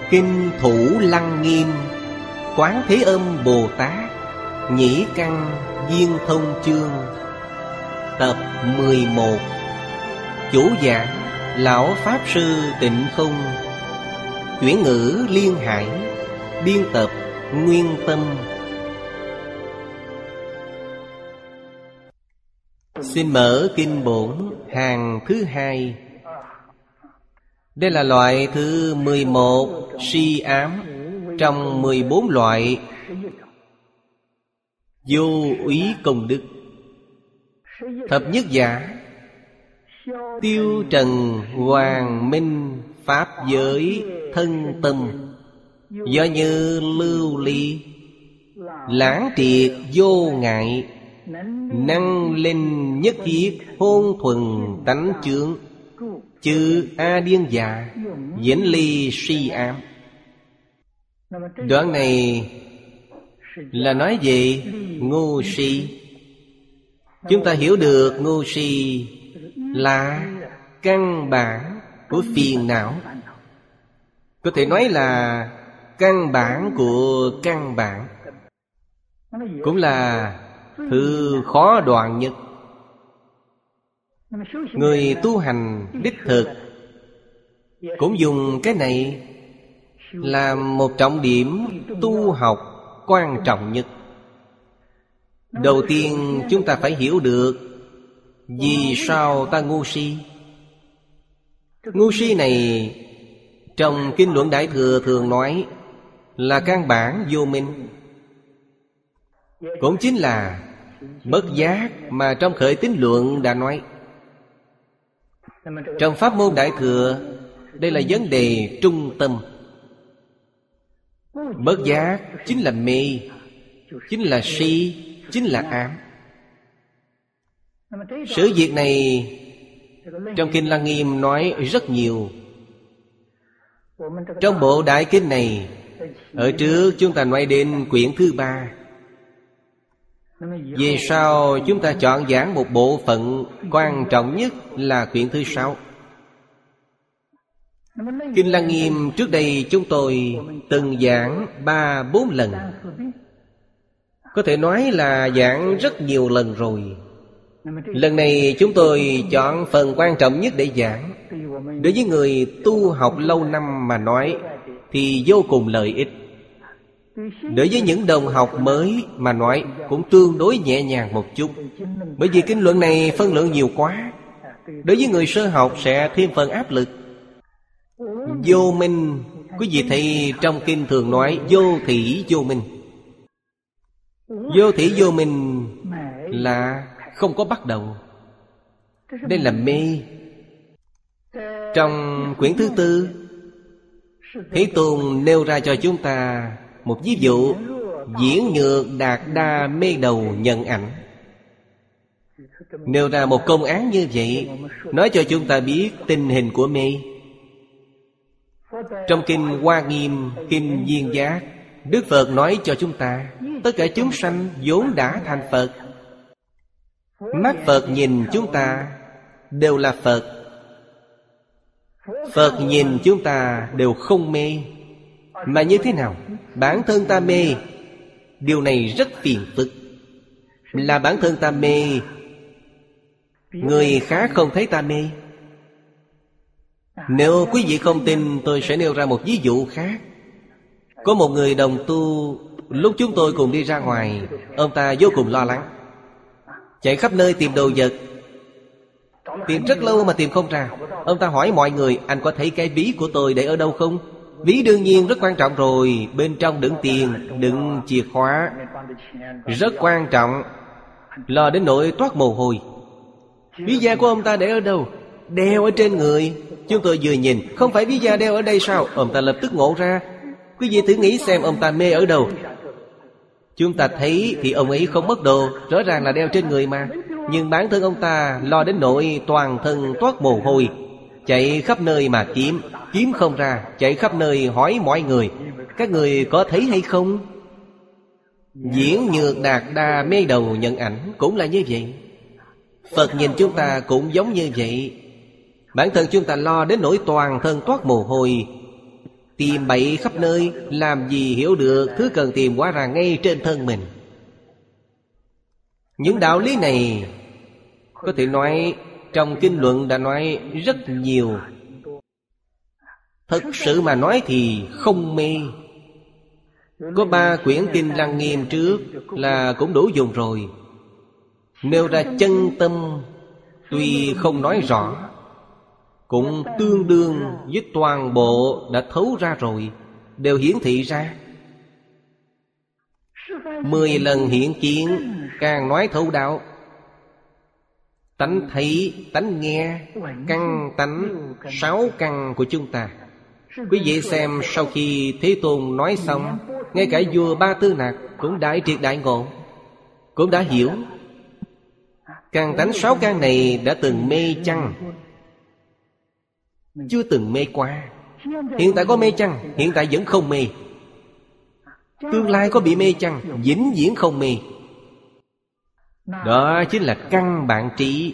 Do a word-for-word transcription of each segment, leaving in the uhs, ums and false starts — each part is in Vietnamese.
Kinh Thủ Lăng Nghiêm Quán Thế Âm Bồ Tát Nhĩ Căn Viên Thông Chương Tập mười một. Chủ giảng Lão Pháp Sư Tịnh Không. Chuyển ngữ Liên Hải. Biên tập Nguyên Tâm. Xin mở kinh bổn hàng thứ hai. Đây là loại thứ mười một si ám trong mười bốn loại vô úy công đức. Thập nhất giả tiêu trần hoàng minh pháp giới thân tâm, do như lưu ly lãng triệt vô ngại, năng linh nhất thiết hôn thuần tánh chướng, chư A Điên Dạ diễn ly si ám. Đoạn này là nói về ngu si. Chúng ta hiểu được ngu si là căn bản của phiền não, có thể nói là căn bản của căn bản, cũng là thứ khó đoạn nhất. Người tu hành đích thực cũng dùng cái này làm một trọng điểm tu học quan trọng nhất. Đầu tiên chúng ta phải hiểu được vì sao ta ngu si. Ngu si này trong Kinh Luận Đại Thừa thường nói là căn bản vô minh, cũng chính là bất giác mà trong Khởi Tín Luận đã nói. Trong Pháp môn Đại Thừa, đây là vấn đề trung tâm. Bất giác chính là mê, chính là si, chính là ám. Sự việc này trong Kinh Lăng Nghiêm nói rất nhiều. Trong bộ Đại Kinh này, ở trước chúng ta nói đến quyển thứ ba. Về sau chúng ta chọn giảng một bộ phận quan trọng nhất là quyển thứ sáu. Kinh Lăng Nghiêm trước đây chúng tôi từng giảng ba bốn lần, có thể nói là giảng rất nhiều lần rồi. Lần này chúng tôi chọn phần quan trọng nhất để giảng. Đối với người tu học lâu năm mà nói thì vô cùng lợi ích. Đối với những đồng học mới mà nói cũng tương đối nhẹ nhàng một chút, bởi vì kinh luận này phân lượng nhiều quá. Đối với người sơ học sẽ thêm phần áp lực. Vô minh, quý vị thấy trong kinh thường nói vô thỉ vô minh. Vô thỉ vô minh là không có bắt đầu, đây là mê. Trong quyển thứ tư, Thế Tôn nêu ra cho chúng ta một ví dụ diễn nhược đạt đa mê đầu nhận ảnh. Nêu ra một công án như vậy, nói cho chúng ta biết tình hình của mê. Trong Kinh Hoa Nghiêm, Kinh Viên Giác, Đức Phật nói cho chúng ta tất cả chúng sanh vốn đã thành Phật. Mắt Phật nhìn chúng ta đều là Phật. Phật nhìn chúng ta đều không mê. Mà như thế nào? Bản thân ta mê. Điều này rất phiền phức. Là bản thân ta mê, người khác không thấy ta mê. Nếu quý vị không tin, tôi sẽ nêu ra một ví dụ khác. Có một người đồng tu, lúc chúng tôi cùng đi ra ngoài, ông ta vô cùng lo lắng, chạy khắp nơi tìm đồ vật, tìm rất lâu mà tìm không ra. Ông ta hỏi mọi người: anh có thấy cái ví của tôi để ở đâu không? Ví đương nhiên rất quan trọng rồi, bên trong đựng tiền, đựng chìa khóa, rất quan trọng. Lo đến nỗi toát mồ hôi. Ví da của ông ta để ở đâu? Đeo ở trên người. Chúng tôi vừa nhìn, không phải ví da đeo ở đây sao? Ông ta lập tức ngộ ra. Quý vị thử nghĩ xem ông ta mê ở đâu. Chúng ta thấy thì ông ấy không mất đồ, rõ ràng là đeo trên người mà. Nhưng bản thân ông ta lo đến nỗi toàn thân toát mồ hôi, chạy khắp nơi mà kiếm, kiếm không ra, chạy khắp nơi hỏi mọi người: các người có thấy hay không? Diễn nhược đạt đa mê đầu nhận ảnh cũng là như vậy. Phật nhìn chúng ta cũng giống như vậy. Bản thân chúng ta lo đến nỗi toàn thân toát mồ hôi, Tìm bậy khắp nơi, làm gì hiểu được thứ cần tìm hóa ra ngay trên thân mình. Những đạo lý này có thể nói trong kinh luận đã nói rất nhiều. Thật sự mà nói thì không mê. Có ba quyển kinh Lăng Nghiêm trước là cũng đủ dùng rồi. Nêu ra chân tâm, tuy không nói rõ, cũng tương đương với toàn bộ đã thấu ra rồi, đều hiển thị ra. Mười lần hiển kiến càng nói thấu đạo. Tánh thấy, tánh nghe, căn tánh, sáu căn của chúng ta. Quý vị xem, sau khi Thế Tôn nói xong, ngay cả vua Ba Tư Nặc cũng đại triệt đại ngộ, cũng đã hiểu. Căn tánh sáu căn này đã từng mê chăng? Chưa từng mê qua. Hiện tại có mê chăng? Hiện tại vẫn không mê. Tương lai có bị mê chăng? Vĩnh viễn không mê. Đó chính là căn bản trí.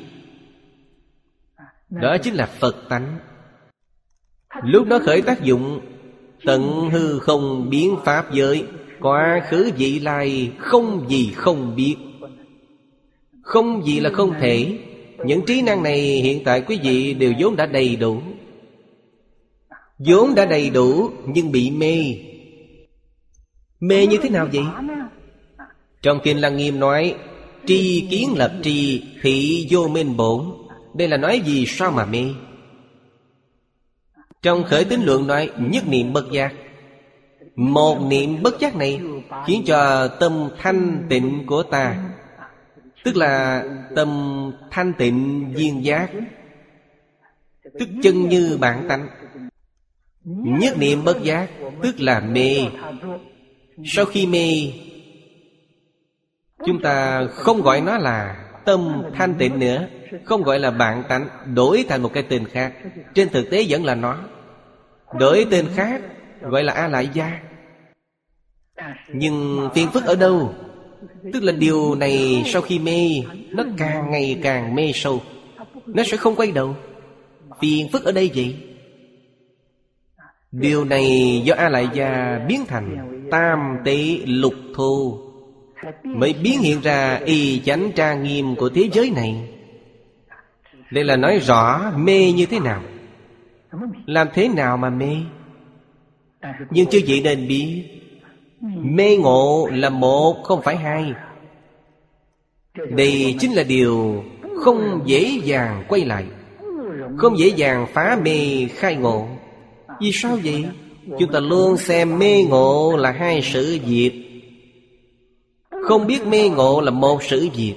Đó chính là Phật tánh. Lúc đó khởi tác dụng, tận hư không biến pháp giới, quá khứ vị lai không gì không biết. Không gì là không thể. Những trí năng này hiện tại quý vị đều vốn đã đầy đủ. vốn đã đầy đủ nhưng bị mê. Mê như thế nào vậy? Trong Kinh Lăng Nghiêm nói tri kiến lập tri, thị vô minh bổn. Đây là nói gì sao mà mê? Trong Khởi Tín Luận nói nhất niệm bất giác. Một niệm bất giác này khiến cho tâm thanh tịnh của ta, tức là tâm thanh tịnh viên giác, tức chân như bản tánh. Nhất niệm bất giác tức là mê. Sau khi mê, chúng ta không gọi nó là tâm thanh tịnh nữa, không gọi là bản tánh, đổi thành một cái tên khác. Trên thực tế vẫn là nó, đổi tên khác gọi là A Lại Gia. Nhưng phiền phức ở đâu? Tức là điều này sau khi mê, nó càng ngày càng mê sâu, nó sẽ không quay đầu. Phiền phức ở đây vậy? Điều này do A Lại Gia biến thành tam tế lục thu, mới biến hiện ra y chánh trang nghiêm của thế giới này. Đây là nói rõ mê như thế nào, làm thế nào mà mê. Nhưng chư vị nên biết, mê ngộ là một, không phải hai. Đây chính là điều không dễ dàng quay lại, không dễ dàng phá mê khai ngộ. Vì sao vậy? Chúng ta luôn xem mê ngộ là hai sự việc, không biết mê ngộ là một sự việc.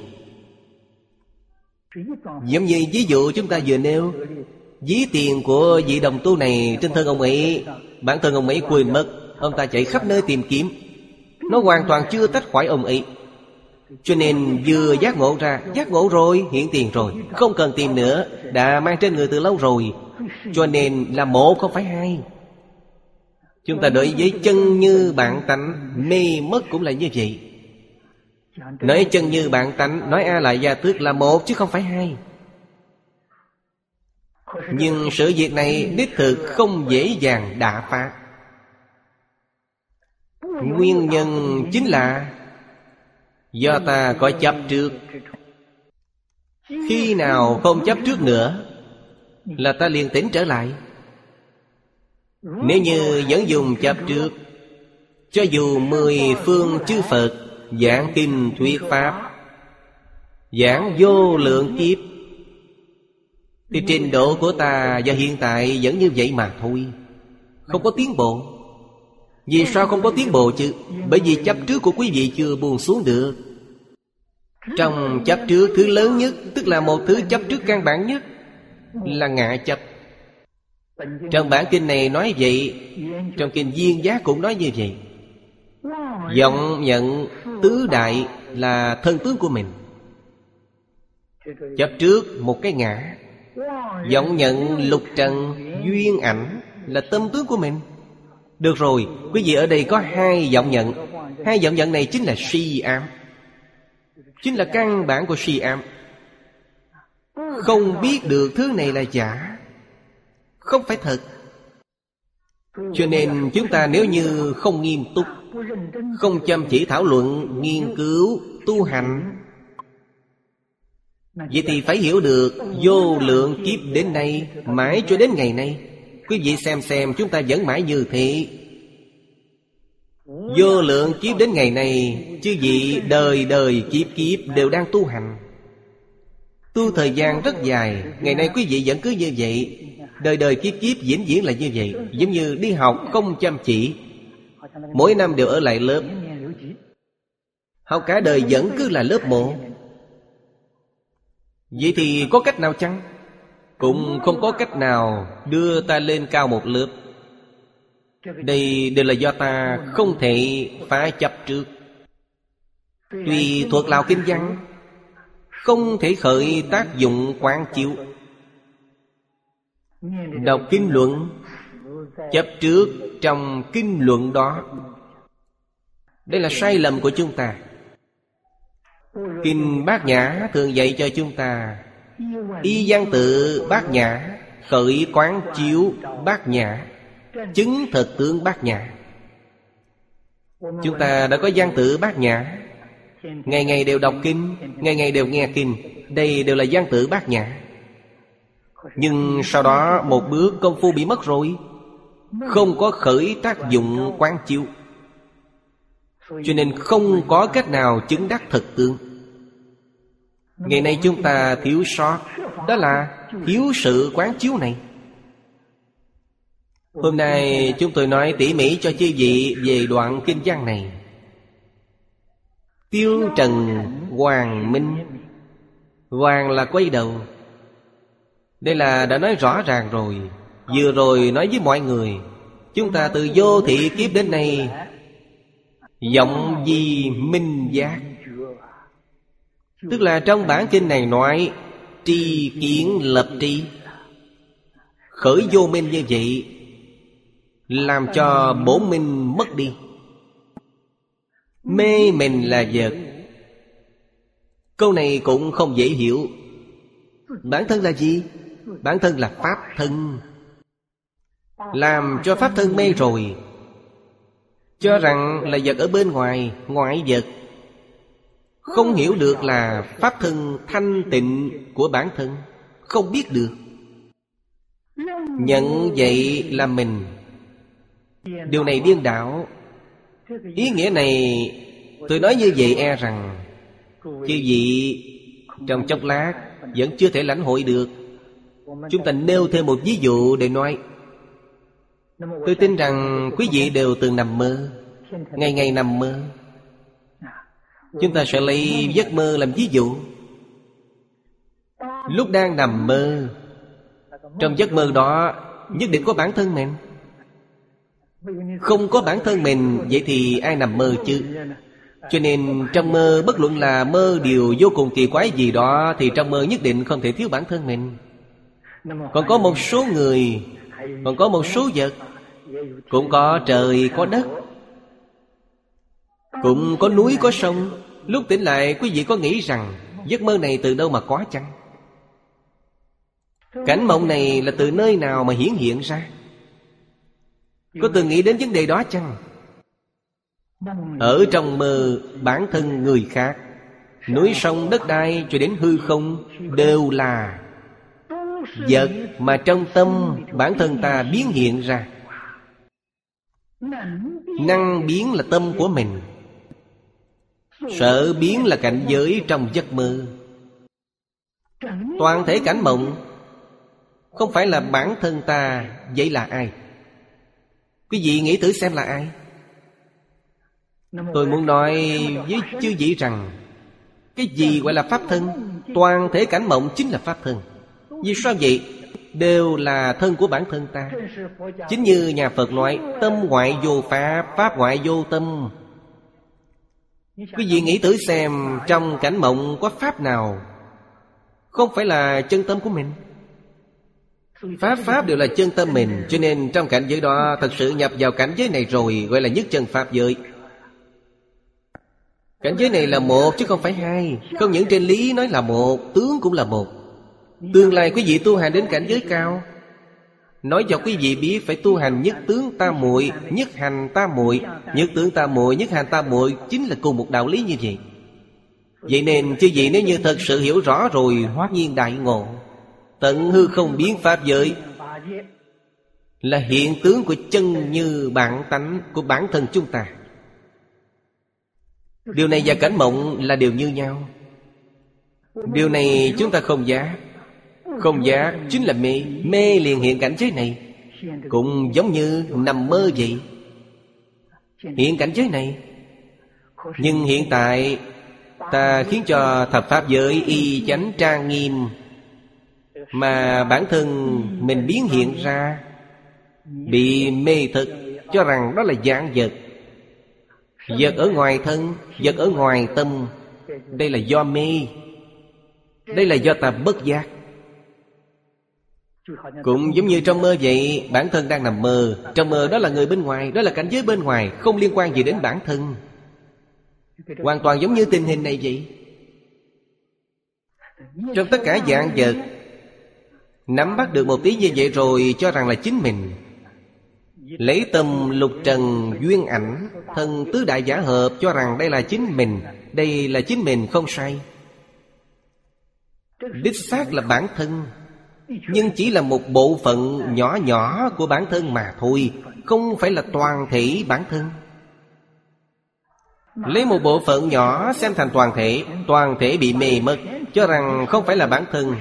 Giống như ví dụ chúng ta vừa nêu, ví tiền của vị đồng tu này trên thân ông ấy, bản thân ông ấy quên mất, ông ta chạy khắp nơi tìm kiếm, nó hoàn toàn chưa tách khỏi ông ấy. Cho nên vừa giác ngộ ra, giác ngộ rồi, hiện tiền rồi, không cần tìm nữa, đã mang trên người từ lâu rồi. Cho nên là một, không phải hai. Chúng ta đối với chân như bản tánh, mê mất cũng là như vậy. Nói chân như bản tánh, nói A Lại Gia tức là một chứ không phải hai. Nhưng sự việc này đích thực không dễ dàng đả phá. Nguyên nhân chính là do ta có chấp trước. Khi nào không chấp trước nữa là ta liền tỉnh trở lại. Nếu như vẫn dùng chấp trước, cho dù mười phương chư Phật giảng kinh thuyết pháp, giảng vô lượng kiếp, thì trình độ của ta và hiện tại vẫn như vậy mà thôi, không có tiến bộ. Vì sao không có tiến bộ chứ? Bởi vì chấp trước của quý vị chưa buông xuống được. Trong chấp trước, thứ lớn nhất, tức là một thứ chấp trước căn bản nhất, là ngã chấp. Trong bản kinh này nói vậy, trong kinh Viên Giác cũng nói như vậy. Vọng nhận tứ đại là thân tướng của mình. Chấp trước một cái ngã. Vọng nhận lục trần duyên ảnh là tâm tướng của mình. Được rồi, quý vị ở đây có hai vọng nhận. Hai vọng nhận này chính là si ám, chính là căn bản của si ám. Không biết được thứ này là giả, không phải thật. Cho nên chúng ta nếu như không nghiêm túc, không chăm chỉ thảo luận, nghiên cứu, tu hành, vậy thì phải hiểu được vô lượng kiếp đến nay, mãi cho đến ngày nay. Quý vị xem xem chúng ta vẫn mãi như thế. Vô lượng kiếp đến ngày nay, chư vị đời đời kiếp kiếp đều đang tu hành. Tu thời gian rất dài. Ngày nay quý vị vẫn cứ như vậy. Đời đời kiếp kiếp vĩnh viễn là như vậy. Giống như đi học không chăm chỉ, mỗi năm đều ở lại lớp, học cả đời vẫn cứ là lớp một. Vậy thì có cách nào chăng? Cũng không có cách nào đưa ta lên cao một lớp. Đây đều là do ta không thể phá chấp trước. Tuy thuộc lòng kinh văn, không thể khởi tác dụng quán chiếu. Đọc kinh luận, chấp trước trong kinh luận đó. Đây là sai lầm của chúng ta. Kinh Bát Nhã thường dạy cho chúng ta y văn tự Bát Nhã, khởi quán chiếu Bát Nhã, chứng thực tướng Bát Nhã. Chúng ta đã có văn tự Bát Nhã, ngày ngày đều đọc kinh, ngày ngày đều nghe kinh. Đây đều là văn tự Bát Nhã. Nhưng sau đó một bước công phu bị mất rồi, không có khởi tác dụng quán chiếu, cho nên không có cách nào chứng đắc thực tướng. Ngày nay chúng ta thiếu sót, đó là thiếu sự quán chiếu này. Hôm nay chúng tôi nói tỉ mỉ cho chư vị về đoạn kinh văn này. Tiêu trần hoàng minh. Hoàng là quay đầu. Đây là đã nói rõ ràng rồi. Vừa rồi nói với mọi người, chúng ta từ vô thị kiếp đến nay vọng di minh giác. Tức là trong bản kinh này nói tri kiến lập tri, khởi vô minh như vậy, làm cho bổn minh mất đi. Mê mình là vật. Câu này cũng không dễ hiểu. Bản thân là gì? Bản thân là pháp thân. Làm cho pháp thân mê rồi, cho rằng là vật ở bên ngoài, ngoại vật. Không hiểu được là pháp thân thanh tịnh của bản thân, không biết được. Nhận vậy là mình. Điều này điên đảo. Ý nghĩa này tôi nói như vậy e rằng chư vị trong chốc lát vẫn chưa thể lãnh hội được. Chúng ta nêu thêm một ví dụ để nói. Tôi tin rằng quý vị đều từng nằm mơ, ngày ngày nằm mơ. Chúng ta sẽ lấy giấc mơ làm ví dụ. Lúc đang nằm mơ, trong giấc mơ đó nhất định có bản thân mình. Không có bản thân mình, vậy thì ai nằm mơ chứ? Cho nên trong mơ, bất luận là mơ điều vô cùng kỳ quái gì đó, thì trong mơ nhất định không thể thiếu bản thân mình. Còn có một số người, còn có một số vật, cũng có trời, có đất, cũng có núi, có sông. Lúc tỉnh lại, quý vị có nghĩ rằng giấc mơ này từ đâu mà có chăng? Cảnh mộng này là từ nơi nào mà hiển hiện ra? Có từng nghĩ đến vấn đề đó chăng? Ở trong mơ, bản thân người khác, núi sông đất đai cho đến hư không, đều là vật mà trong tâm bản thân ta biến hiện ra. Năng biến là tâm của mình, sở biến là cảnh giới trong giấc mơ. Toàn thể cảnh mộng không phải là bản thân ta, vậy là ai? Quý vị nghĩ thử xem là ai? Tôi muốn nói với chư vị rằng cái gì gọi là pháp thân? Toàn thể cảnh mộng chính là pháp thân. Vì sao vậy? Đều là thân của bản thân ta. Chính như nhà Phật nói, tâm ngoại vô pháp, pháp ngoại vô tâm. Quý vị nghĩ thử xem, trong cảnh mộng có pháp nào không phải là chân tâm của mình? Pháp pháp đều là chân tâm mình. Cho nên trong cảnh giới đó, thật sự nhập vào cảnh giới này rồi, gọi là nhất chân pháp giới. Cảnh giới này là một chứ không phải hai. Không những trên lý nói là một, tướng cũng là một. Tương lai quý vị tu hành đến cảnh giới cao, Nói cho quý vị biết phải tu hành nhất tướng tam muội, nhất hành tam muội. Nhất tướng tam muội, nhất hành tam muội chính là cùng một đạo lý như vậy. Vậy nên chư vị nếu như thật sự hiểu rõ rồi, hoát nhiên đại ngộ. Tận hư không biến pháp giới là hiện tướng của chân như bản tánh của bản thân chúng ta. Điều này và cảnh mộng là điều như nhau. Điều này chúng ta không giác. Không giác chính là mê. Mê liền hiện cảnh giới này. Cũng giống như nằm mơ vậy. Hiện cảnh giới này. Nhưng hiện tại ta khiến cho thập pháp giới y chánh trang nghiêm, mà bản thân mình biến hiện ra bị mê thực, cho rằng đó là dạng vật. Vật ở ngoài thân, vật ở ngoài tâm. Đây là do mê. Đây là do ta bất giác. Cũng giống như trong mơ vậy. Bản thân đang nằm mơ. Trong mơ đó là người bên ngoài, đó là cảnh giới bên ngoài, không liên quan gì đến bản thân. Hoàn toàn giống như tình hình này vậy. Trong tất cả dạng vật, nắm bắt được một tí như vậy rồi cho rằng là chính mình. Lấy tâm lục trần duyên ảnh, thân tứ đại giả hợp cho rằng đây là chính mình. Đây là chính mình không sai. Đích xác là bản thân, nhưng chỉ là một bộ phận nhỏ nhỏ của bản thân mà thôi, không phải là toàn thể bản thân. Lấy một bộ phận nhỏ xem thành toàn thể. Toàn thể bị mê mất, cho rằng không phải là bản thân.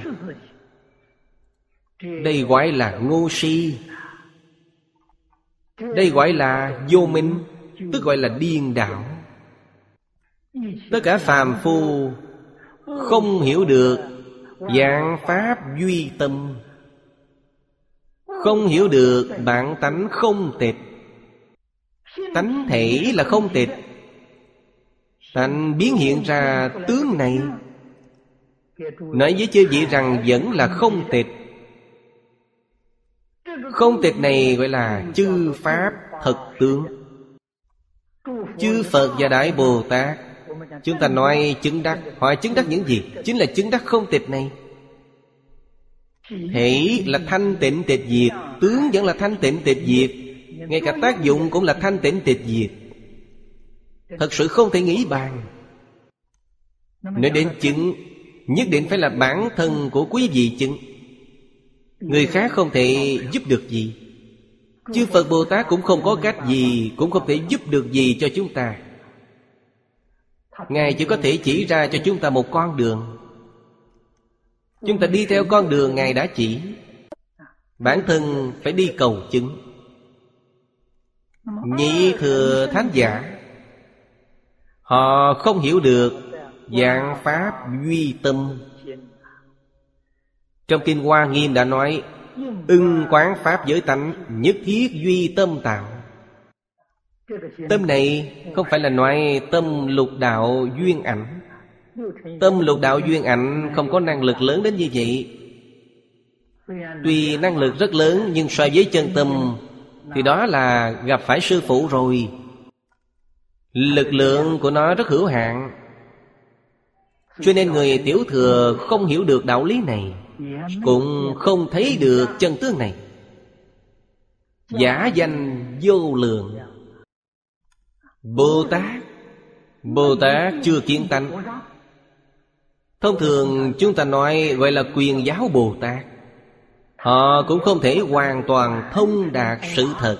Đây gọi là ngu si. Đây gọi là vô minh, tức gọi là điên đảo. Tất cả phàm phu không hiểu được dạng pháp duy tâm, không hiểu được bản tánh không tịch. Tánh thể là không tịch. Tánh biến hiện ra tướng này, nói với chư vị rằng vẫn là không tịch. Không tịch này gọi là chư pháp thật tướng. Chư Phật và Đại Bồ Tát, chúng ta nói chứng đắc. Họ chứng đắc những gì? Chính là chứng đắc không tịch này. Thể là thanh tịnh tịch diệt, tướng vẫn là thanh tịnh tịch diệt, ngay cả tác dụng cũng là thanh tịnh tịch diệt. Thật sự không thể nghĩ bàn. Nói đến chứng, nhất định phải là bản thân của quý vị chứng. Người khác không thể giúp được gì. Chư Phật Bồ Tát cũng không có cách gì, cũng không thể giúp được gì cho chúng ta. Ngài chỉ có thể chỉ ra cho chúng ta một con đường. Chúng ta đi theo con đường Ngài đã chỉ. Bản thân phải đi cầu chứng. Nhị thừa thánh giả, họ không hiểu được dạng pháp duy tâm. Trong Kinh Hoa Nghiêm đã nói, ưng quán pháp giới tánh, nhất thiết duy tâm tạo. Tâm này không phải là nói tâm lục đạo duyên ảnh. Tâm lục đạo duyên ảnh không có năng lực lớn đến như vậy. Tuy năng lực rất lớn, nhưng so với chân tâm thì đó là gặp phải sư phụ rồi. Lực lượng của nó rất hữu hạn. Cho nên người tiểu thừa không hiểu được đạo lý này, cũng không thấy được chân tướng này. Giả danh vô lượng. Bồ Tát Bồ Tát chưa kiến tánh. Thông thường chúng ta nói gọi là quyền giáo Bồ Tát. Họ cũng không thể hoàn toàn thông đạt sự thật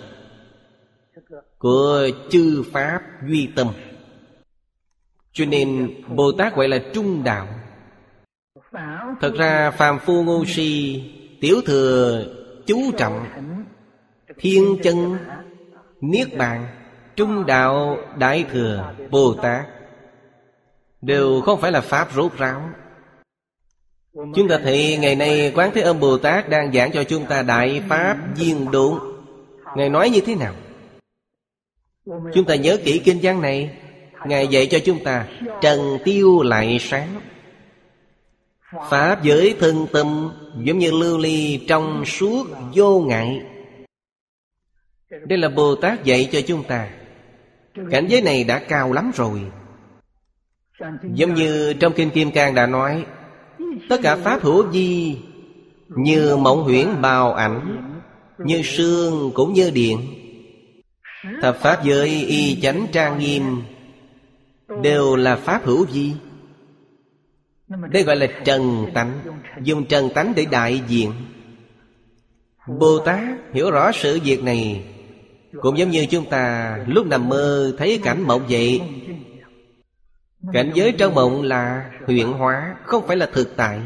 của chư pháp duy tâm. Cho nên Bồ Tát gọi là trung đạo. Thật ra phàm phu ngu si, tiểu thừa chú trọng thiên chân, niết bàn, trung đạo, đại thừa, Bồ Tát đều không phải là pháp rốt ráo. Chúng ta thấy ngày nay Quán Thế Âm Bồ Tát đang giảng cho chúng ta Đại Pháp Viên Độn. Ngài nói như thế nào? Chúng ta nhớ kỹ kinh văn này. Ngài dạy cho chúng ta trần tiêu lại sáng. Pháp giới thân tâm giống như lưu ly trong suốt vô ngại. Đây là Bồ Tát dạy cho chúng ta. Cảnh giới này đã cao lắm rồi. Giống như trong Kinh Kim Cang đã nói, tất cả pháp hữu vi như mộng huyễn bào ảnh, như sương cũng như điện. Thập pháp giới y chánh trang nghiêm, đều là pháp hữu vi. Đây gọi là trần tánh. Dùng trần tánh để đại diện. Bồ Tát hiểu rõ sự việc này, cũng giống như chúng ta lúc nằm mơ thấy cảnh mộng vậy. Cảnh giới trong mộng là huyễn hóa, không phải là thực tại.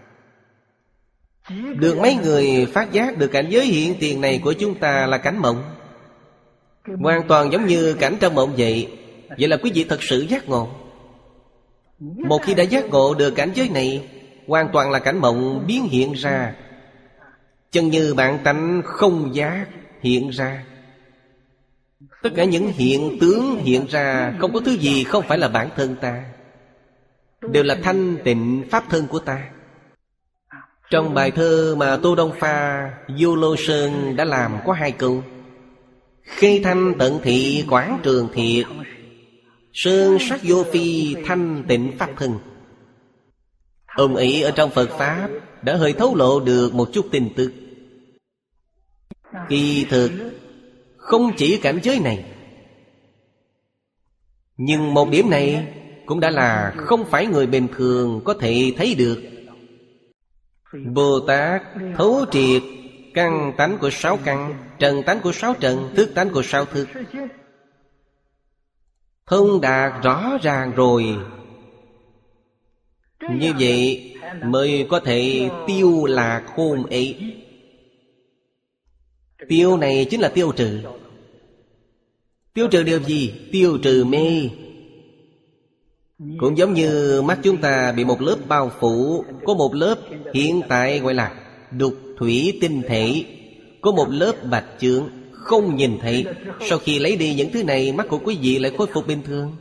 Được mấy người phát giác được cảnh giới hiện tiền này của chúng ta là cảnh mộng, hoàn toàn giống như cảnh trong mộng vậy. Vậy là quý vị thật sự giác ngộ. Một khi đã giác ngộ được cảnh giới này, hoàn toàn là cảnh mộng biến hiện ra, chân như bản tánh không giác hiện ra. Tất cả những hiện tướng hiện ra, không có thứ gì không phải là bản thân ta, đều là thanh tịnh pháp thân của ta. Trong bài thơ mà Tô Đông Pha, Vô Lô Sơn đã làm có hai câu: khi thanh tận thị quảng trường thiệt, sơn sắc vô phi thanh tịnh pháp thân. Ông ấy ở trong Phật Pháp đã hơi thấu lộ được một chút tin tức. Kỳ thực không chỉ cảnh giới này, nhưng một điểm này cũng đã là không phải người bình thường có thể thấy được. Bồ Tát thấu triệt căn tánh của sáu căn, trần tánh của sáu trần, thức tánh của sáu thức, thông đạt rõ ràng rồi. Như vậy mới có thể tiêu lạc hôn ấy. Tiêu này chính là tiêu trừ. Tiêu trừ điều gì? Tiêu trừ mê. Cũng giống như mắt chúng ta bị một lớp bao phủ, có một lớp hiện tại gọi là đục thủy tinh thể, có một lớp bạch chướng không nhìn thấy. Sau khi lấy đi những thứ này, mắt của quý vị lại khôi phục bình thường.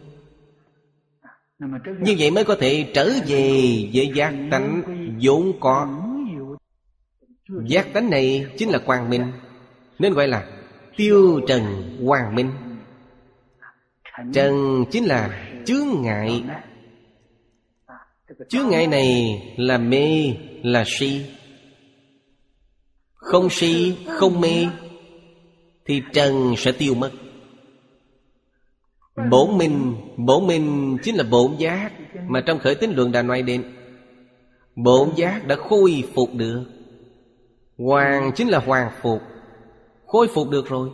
Như vậy mới có thể trở về với giác tánh vốn có. Giác tánh này chính là quang minh, nên gọi là tiêu trần quang minh. Trần chính là chướng ngại. Chướng ngại này là mê, là si. Không si, không mê thì trần sẽ tiêu mất. Bổn minh, bổn minh chính là bổn giác mà trong Khởi Tín Luận đã nói đến. Bổn giác đã khôi phục được. Hoàng chính là hoàng phục, khôi phục được rồi.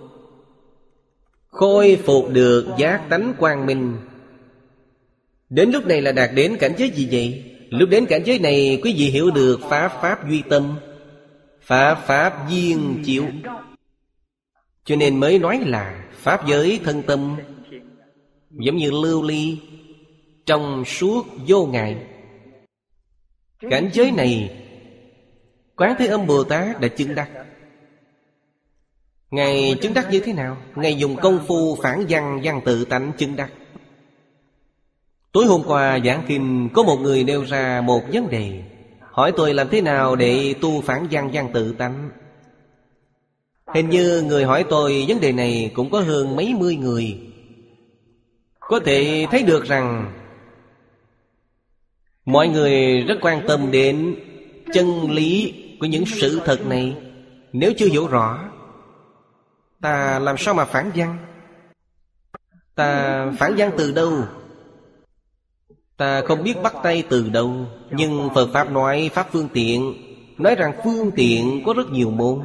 Khôi phục được giác tánh quang minh. Đến lúc này là đạt đến cảnh giới gì vậy? Lúc đến cảnh giới này, quý vị hiểu được Pháp Pháp duy tâm, Pháp Pháp duyên chiếu. Cho nên mới nói là Pháp giới thân tâm, giống như lưu ly, trong suốt vô ngại. Cảnh giới này Quán Thế Âm Bồ Tát đã chứng đắc. Ngài chứng đắc như thế nào? Ngài dùng công phu phản văn văn tự tánh chứng đắc. Tối hôm qua giảng kinh, có một người nêu ra một vấn đề, hỏi tôi làm thế nào để tu phản văn văn tự tánh. Hình như người hỏi tôi vấn đề này cũng có hơn mấy mươi người. Có thể thấy được rằng mọi người rất quan tâm đến chân lý của những sự thật này. Nếu chưa hiểu rõ, ta làm sao mà phản văn? Ta phản văn từ đâu? Ta không biết bắt tay từ đâu. Nhưng Phật Pháp nói Pháp phương tiện, nói rằng phương tiện có rất nhiều môn.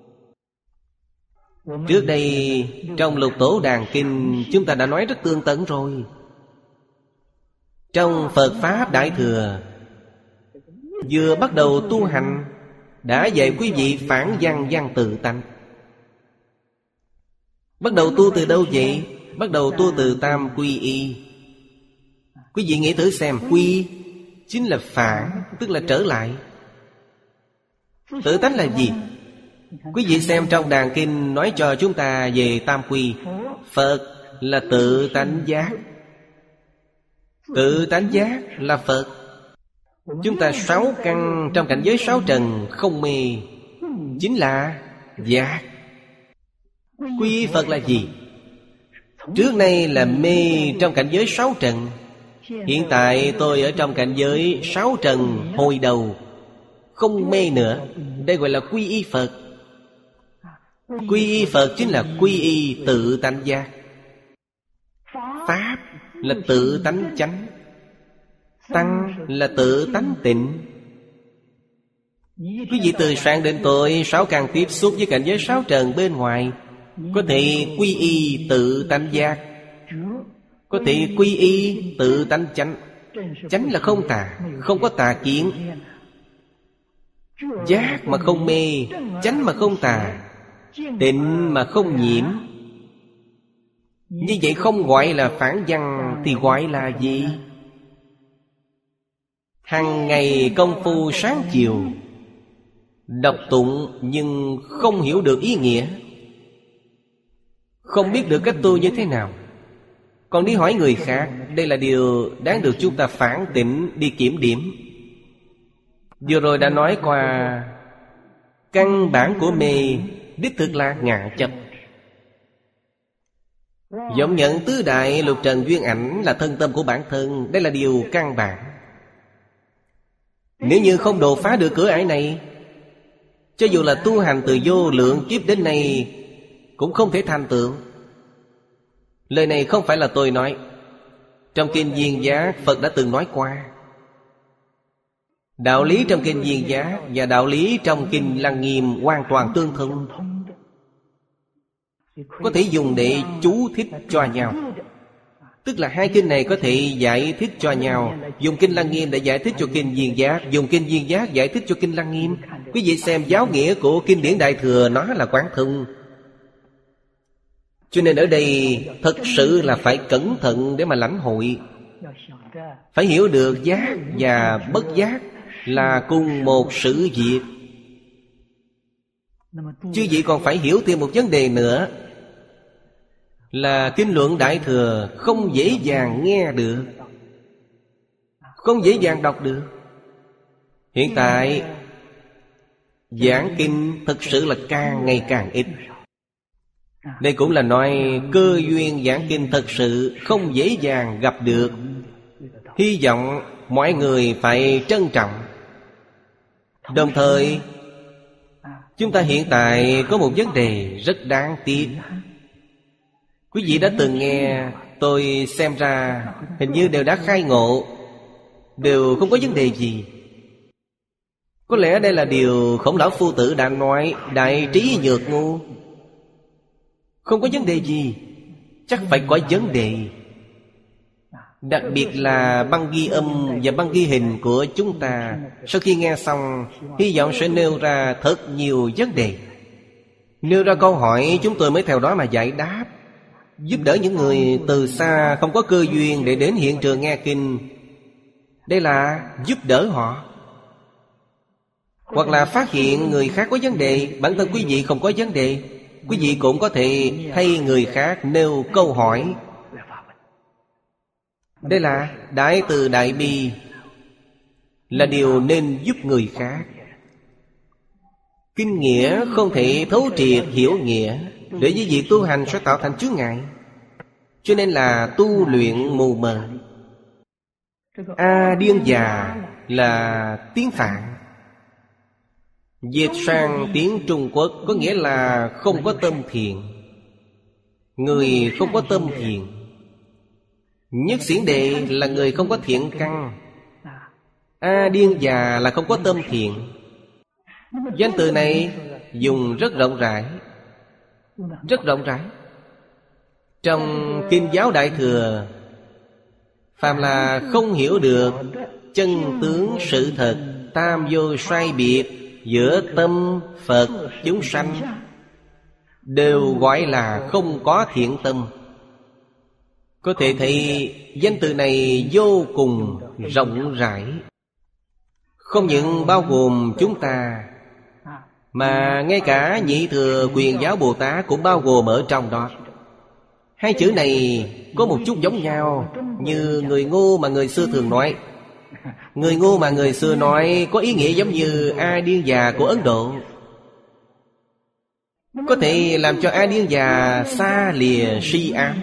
Trước đây trong Lục Tổ Đàn Kinh, chúng ta đã nói rất tương tận rồi. Trong Phật Pháp Đại Thừa, vừa bắt đầu tu hành đã dạy quý vị phản văn văn tự tánh. Bắt đầu tu từ đâu vậy? Bắt đầu tu từ tam quy y. Quý vị nghĩ thử xem, quy chính là phản, tức là trở lại. Tự tánh là gì? Quý vị xem trong Đàn Kinh nói cho chúng ta về tam quy. Phật là tự tánh giác. Tự tánh giác là Phật. Chúng ta sáu căn trong cảnh giới sáu trần không mê, chính là giác. Quy Phật là gì? Trước nay là mê trong cảnh giới sáu trần. Hiện tại tôi ở trong cảnh giới sáu trần hồi đầu, không mê nữa. Đây gọi là quy y Phật. Quy y Phật chính là quy y tự tánh giác. Pháp là tự tánh chánh. Tăng là tự tánh tịnh. Quý vị từ sáng đến tối sáu càng tiếp xúc với cảnh giới sáu trần bên ngoài, có thể quy y tự tánh giác, có thể quy y tự tánh chánh. Chánh là không tà, không có tà kiến. Giác mà không mê, chánh mà không tà, tịnh mà không nhiễm. Như vậy không gọi là phản văn thì gọi là gì? Hằng ngày công phu sáng chiều đọc tụng nhưng không hiểu được ý nghĩa, không biết được cách tu như thế nào, còn đi hỏi người khác. Đây là điều đáng được chúng ta phản tỉnh, đi kiểm điểm. Vừa rồi đã nói qua, căn bản của mê đích thực là ngã chấp. Vọng nhận tứ đại lục trần duyên ảnh là thân tâm của bản thân. Đây là điều căn bản. Nếu như không đột phá được cửa ải này, cho dù là tu hành từ vô lượng kiếp đến nay cũng không thể thành tựu. Lời này không phải là tôi nói. Trong Kinh Viên Giác, Phật đã từng nói qua. Đạo lý trong Kinh Viên Giác và đạo lý trong Kinh Lăng Nghiêm hoàn toàn tương thông, có thể dùng để chú thích cho nhau. Tức là hai kinh này có thể giải thích cho nhau. Dùng Kinh Lăng Nghiêm để giải thích cho Kinh Viên Giác, dùng Kinh Viên Giác giải thích cho Kinh Lăng Nghiêm. Quý vị xem giáo nghĩa của Kinh điển Đại Thừa, nó là quán thông. Cho nên ở đây thật sự là phải cẩn thận để mà lãnh hội. Phải hiểu được giác và bất giác là cùng một sự việc. Chứ vị còn phải hiểu thêm một vấn đề nữa, là kinh luận Đại Thừa không dễ dàng nghe được, không dễ dàng đọc được. Hiện tại giảng kinh thực sự là càng ngày càng ít. Đây cũng là nói cơ duyên giảng kinh thật sự không dễ dàng gặp được. Hy vọng mọi người phải trân trọng. Đồng thời, chúng ta hiện tại có một vấn đề rất đáng tiếc. Quý vị đã từng nghe, tôi xem ra hình như đều đã khai ngộ, đều không có vấn đề gì. Có lẽ đây là điều Khổng Lão Phu Tử đã nói, đại trí nhược ngu. Không có vấn đề gì, chắc phải có vấn đề. Đặc biệt là băng ghi âm và băng ghi hình của chúng ta, sau khi nghe xong, hy vọng sẽ nêu ra thật nhiều vấn đề. Nêu ra câu hỏi, chúng tôi mới theo đó mà giải đáp, giúp đỡ những người từ xa không có cơ duyên để đến hiện trường nghe kinh. Đây là giúp đỡ họ. Hoặc là phát hiện người khác có vấn đề, bản thân quý vị không có vấn đề, quý vị cũng có thể thay người khác nêu câu hỏi. Đây là đại từ đại bi, là điều nên giúp người khác. Kinh nghĩa không thể thấu triệt hiểu nghĩa, để với việc tu hành sẽ tạo thành chướng ngại. Cho nên là tu luyện mù mờ. A Điên già là tiếng Phạn, dịch sang tiếng Trung Quốc có nghĩa là không có tâm thiện. Người không có tâm thiện. Nhất Xiển Đệ là người không có thiện căn. A Điên già là không có tâm thiện. Danh từ này dùng rất rộng rãi, rất rộng rãi. Trong Kinh giáo Đại Thừa, phàm là không hiểu được chân tướng sự thật, tam vô sai biệt giữa tâm Phật chúng sanh, đều gọi là không có thiện tâm. Có thể thấy danh từ này vô cùng rộng rãi, không những bao gồm chúng ta, mà ngay cả Nhị Thừa Quyền Giáo Bồ Tát cũng bao gồm ở trong đó. Hai chữ này có một chút giống nhau, như người ngu mà người xưa thường nói. Người ngu mà người xưa nói có ý nghĩa giống như A Điên già của Ấn Độ, có thể làm cho A Điên già xa lìa si ám.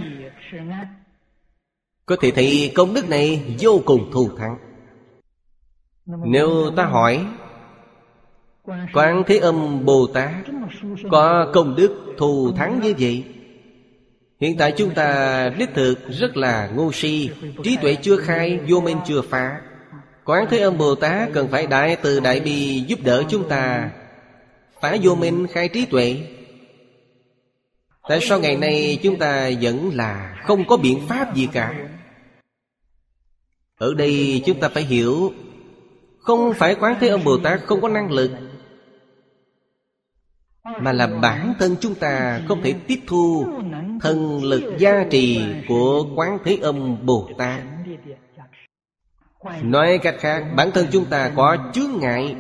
Có thể thấy công đức này vô cùng thù thắng. Nếu ta hỏi Quán Thế Âm Bồ Tát có công đức thù thắng như vậy. Hiện tại chúng ta đích thực rất là ngu si, trí tuệ chưa khai, vô minh chưa phá. Quán Thế Âm Bồ Tát cần phải đại từ đại bi giúp đỡ chúng ta phá vô minh, khai trí tuệ. Tại sao ngày nay chúng ta vẫn là không có biện pháp gì cả? Ở đây chúng ta phải hiểu, không phải Quán Thế Âm Bồ Tát không có năng lực, mà là bản thân chúng ta không thể tiếp thu thần lực gia trì của Quán Thế Âm Bồ Tát. Nói cách khác, bản thân chúng ta có chướng ngại.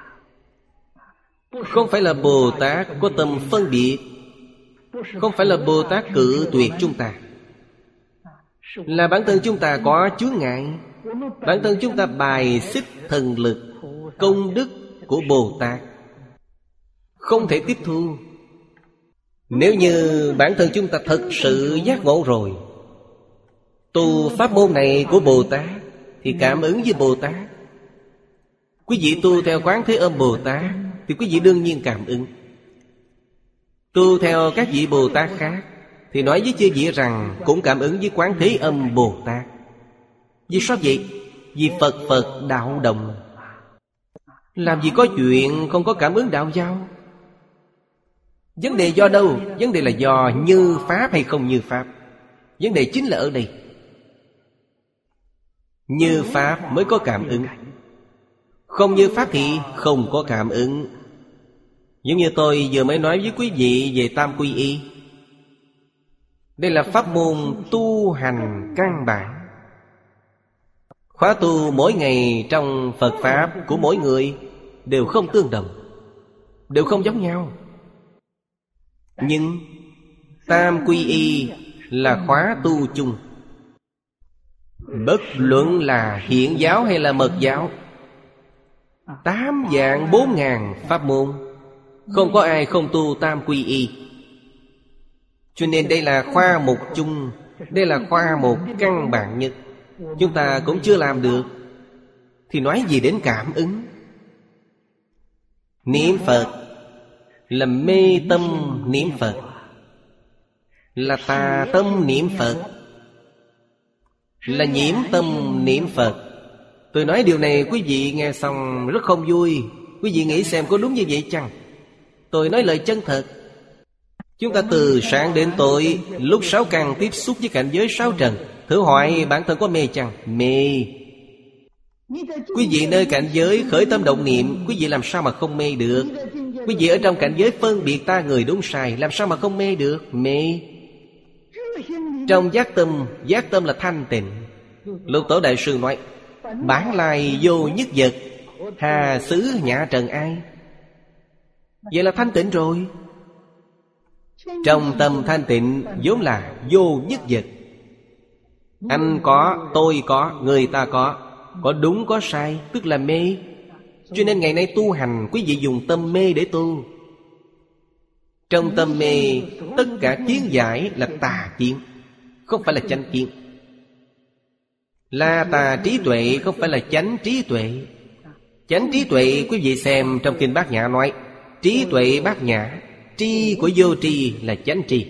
Không phải là Bồ Tát có tâm phân biệt, không phải là Bồ Tát cự tuyệt chúng ta, là bản thân chúng ta có chướng ngại. Bản thân chúng ta bài xích thần lực, công đức của Bồ Tát, không thể tiếp thu. Nếu như bản thân chúng ta thật sự giác ngộ rồi, tu pháp môn này của Bồ Tát, thì cảm ứng với Bồ Tát. Quý vị tu theo Quán Thế Âm Bồ Tát thì quý vị đương nhiên cảm ứng. Tu theo các vị Bồ Tát khác thì nói với chư vị rằng cũng cảm ứng với Quán Thế Âm Bồ Tát. Vì sao vậy? Vì Phật Phật đạo đồng. Làm gì có chuyện không có cảm ứng đạo giao. Vấn đề do đâu? Vấn đề là do như Pháp hay không như Pháp. Vấn đề chính là ở đây. Như Pháp mới có cảm ứng, không như Pháp thì không có cảm ứng. Giống như tôi vừa mới nói với quý vị về Tam Quy Y. Đây là pháp môn tu hành căn bản. Khóa tu mỗi ngày trong Phật Pháp của mỗi người đều không tương đồng, đều không giống nhau. Nhưng Tam Quy Y là khóa tu chung. Bất luận là hiện giáo hay là mật giáo, tám vạn bốn ngàn pháp môn, không có ai không tu Tam Quy Y. Cho nên đây là khoa mục chung, đây là khoa mục căn bản nhất. Chúng ta cũng chưa làm được thì nói gì đến cảm ứng. Niệm Phật là mê tâm niệm Phật, là tà tâm niệm Phật, là nhiễm tâm niệm Phật. Tôi nói điều này quý vị nghe xong rất không vui. Quý vị nghĩ xem có đúng như vậy chăng? Tôi nói lời chân thật. Chúng ta từ sáng đến tối, lúc sáu căn tiếp xúc với cảnh giới sáu trần, thử hỏi bản thân có mê chăng? Mê. Quý vị nơi cảnh giới khởi tâm động niệm, quý vị làm sao mà không mê được? Quý vị ở trong cảnh giới phân biệt ta người đúng sai, làm sao mà không mê được? Mê. Trong giác tâm, giác tâm là thanh tịnh. Lục Tổ Đại Sư nói: bản lai vô nhất vật, hà xứ nhã trần ai. Vậy là thanh tịnh rồi. Trong tâm thanh tịnh vốn là vô nhất vật. Anh có, tôi có, người ta có, có đúng có sai, tức là mê. Cho nên ngày nay tu hành, quý vị dùng tâm mê để tu. Trong tâm mê, tất cả kiến giải là tà kiến, không phải là chánh kiến. Là tà trí tuệ, không phải là chánh trí tuệ. Chánh trí tuệ, quý vị xem trong Kinh Bát Nhã nói: trí tuệ bát nhã, tri của vô tri là chánh tri.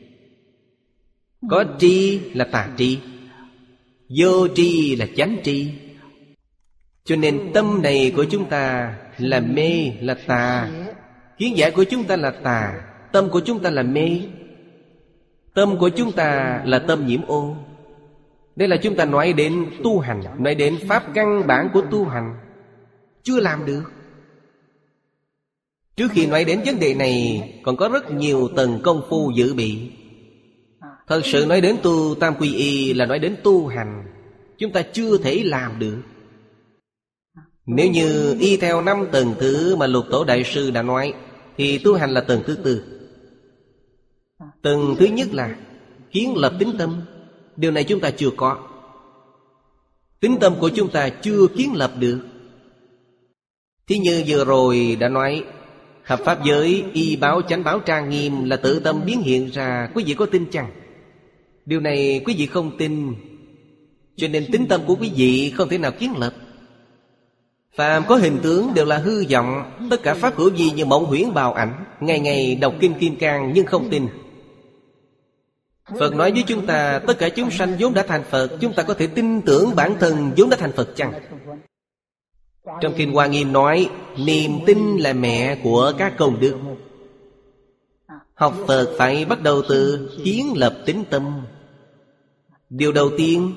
Có tri là tà tri, vô tri là chánh tri. Cho nên tâm này của chúng ta là mê, là tà. Kiến giải của chúng ta là tà, tâm của chúng ta là mê. Tâm của chúng ta là tâm nhiễm ô. Đây là chúng ta nói đến tu hành, nói đến pháp căn bản của tu hành, chưa làm được. Trước khi nói đến vấn đề này, còn có rất nhiều tầng công phu dự bị. Thật sự nói đến tu Tam Quy Y là nói đến tu hành, chúng ta chưa thể làm được. Nếu như y theo năm tầng thứ mà Lục Tổ Đại Sư đã nói, thì tu hành là tầng thứ tư. Tầng thứ nhất là kiến lập tín tâm. Điều này chúng ta chưa có. Tín tâm của chúng ta chưa kiến lập được. Thí như vừa rồi đã nói, thập pháp giới, y báo, chánh báo, trang nghiêm là tự tâm biến hiện ra. Quý vị có tin chăng? Điều này quý vị không tin, cho nên tín tâm của quý vị không thể nào kiến lập. Phàm có hình tướng đều là hư vọng. Tất cả pháp hữu vi như mộng huyễn bào ảnh. Ngày ngày đọc kinh Kim Cang nhưng không tin. Phật nói với chúng ta, tất cả chúng sanh vốn đã thành Phật. Chúng ta có thể tin tưởng bản thân vốn đã thành Phật chăng? Trong kinh Hoa Nghiêm nói, niềm tin là mẹ của các công đức. Học Phật phải bắt đầu từ kiến lập tín tâm. Điều đầu tiên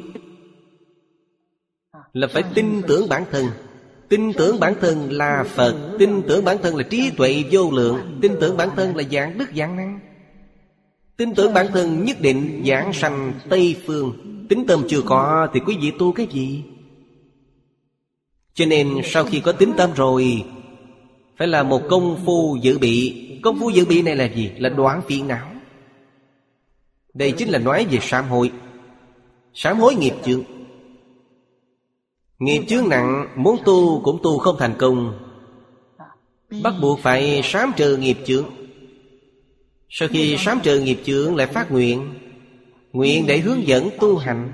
là phải tin tưởng bản thân. Tin tưởng bản thân là Phật. Tin tưởng bản thân là trí tuệ vô lượng. Tin tưởng bản thân là dạng đức dạng năng. Tin tưởng bản thân nhất định giảng sanh Tây Phương. Tín tâm chưa có thì quý vị tu cái gì? Cho nên sau khi có tín tâm rồi, phải là một công phu dự bị. Công phu dự bị này là gì? Là đoạn phiền não. Đây chính là nói về sám hối. Sám hối nghiệp chướng. Nghiệp chướng nặng, muốn tu cũng tu không thành công. Bắt buộc phải sám trừ nghiệp chướng. Sau khi sám trừ nghiệp chướng lại phát nguyện. Nguyện để hướng dẫn tu hành.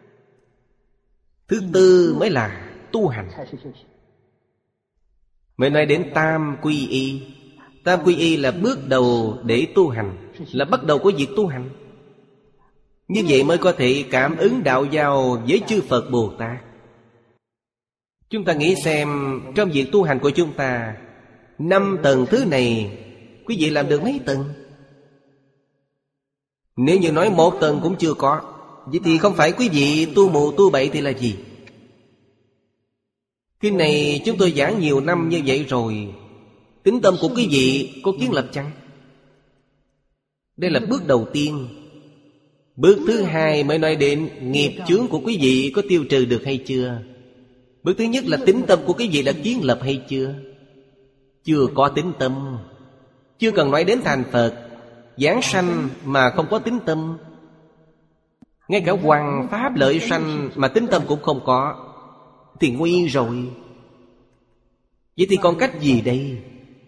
Thứ tư mới là tu hành. Mới nói đến tam quy y. Tam quy y là bước đầu để tu hành, là bắt đầu của việc tu hành. Như vậy mới có thể cảm ứng đạo giao với chư Phật Bồ Tát. Chúng ta nghĩ xem, trong việc tu hành của chúng ta, năm tầng thứ này, quý vị làm được mấy tầng? Nếu như nói một tầng cũng chưa có, vậy thì không phải quý vị tu mù tu bậy thì là gì? Kinh này chúng tôi giảng nhiều năm như vậy rồi. Tín tâm của quý vị có kiến lập chăng? Đây là bước đầu tiên. Bước thứ hai mới nói đến nghiệp chướng của quý vị có tiêu trừ được hay chưa. Bước thứ nhất là tín tâm của quý vị đã kiến lập hay chưa. Chưa có tín tâm, chưa cần nói đến thành Phật. Giảng sanh mà không có tín tâm, ngay cả hoằng pháp lợi sanh mà tín tâm cũng không có, thì nguy rồi. Vậy thì còn cách gì đây?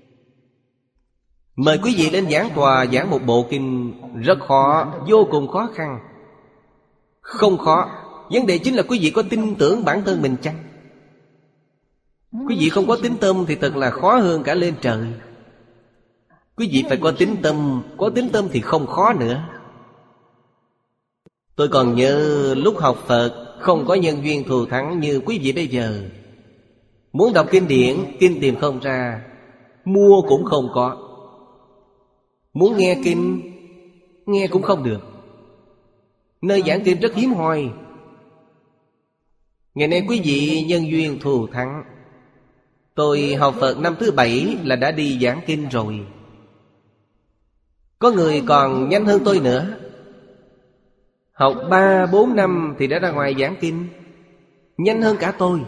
Mời quý vị lên giảng tòa giảng một bộ kinh rất khó, vô cùng khó khăn. Không khó, vấn đề chính là quý vị có tin tưởng bản thân mình chăng? Quý vị không có tín tâm thì thật là khó hơn cả lên trời. Quý vị phải có tín tâm. Có tín tâm thì không khó nữa. Tôi còn nhớ lúc học Phật không có nhân duyên thù thắng như quý vị bây giờ. Muốn đọc kinh điển, kinh tìm không ra, mua cũng không có. Muốn nghe kinh, nghe cũng không được. Nơi giảng kinh rất hiếm hoi. Ngày nay quý vị nhân duyên thù thắng. Tôi học Phật năm thứ bảy là đã đi giảng kinh rồi. Có người còn nhanh hơn tôi nữa. Học ba bốn năm thì đã ra ngoài giảng kinh, nhanh hơn cả tôi.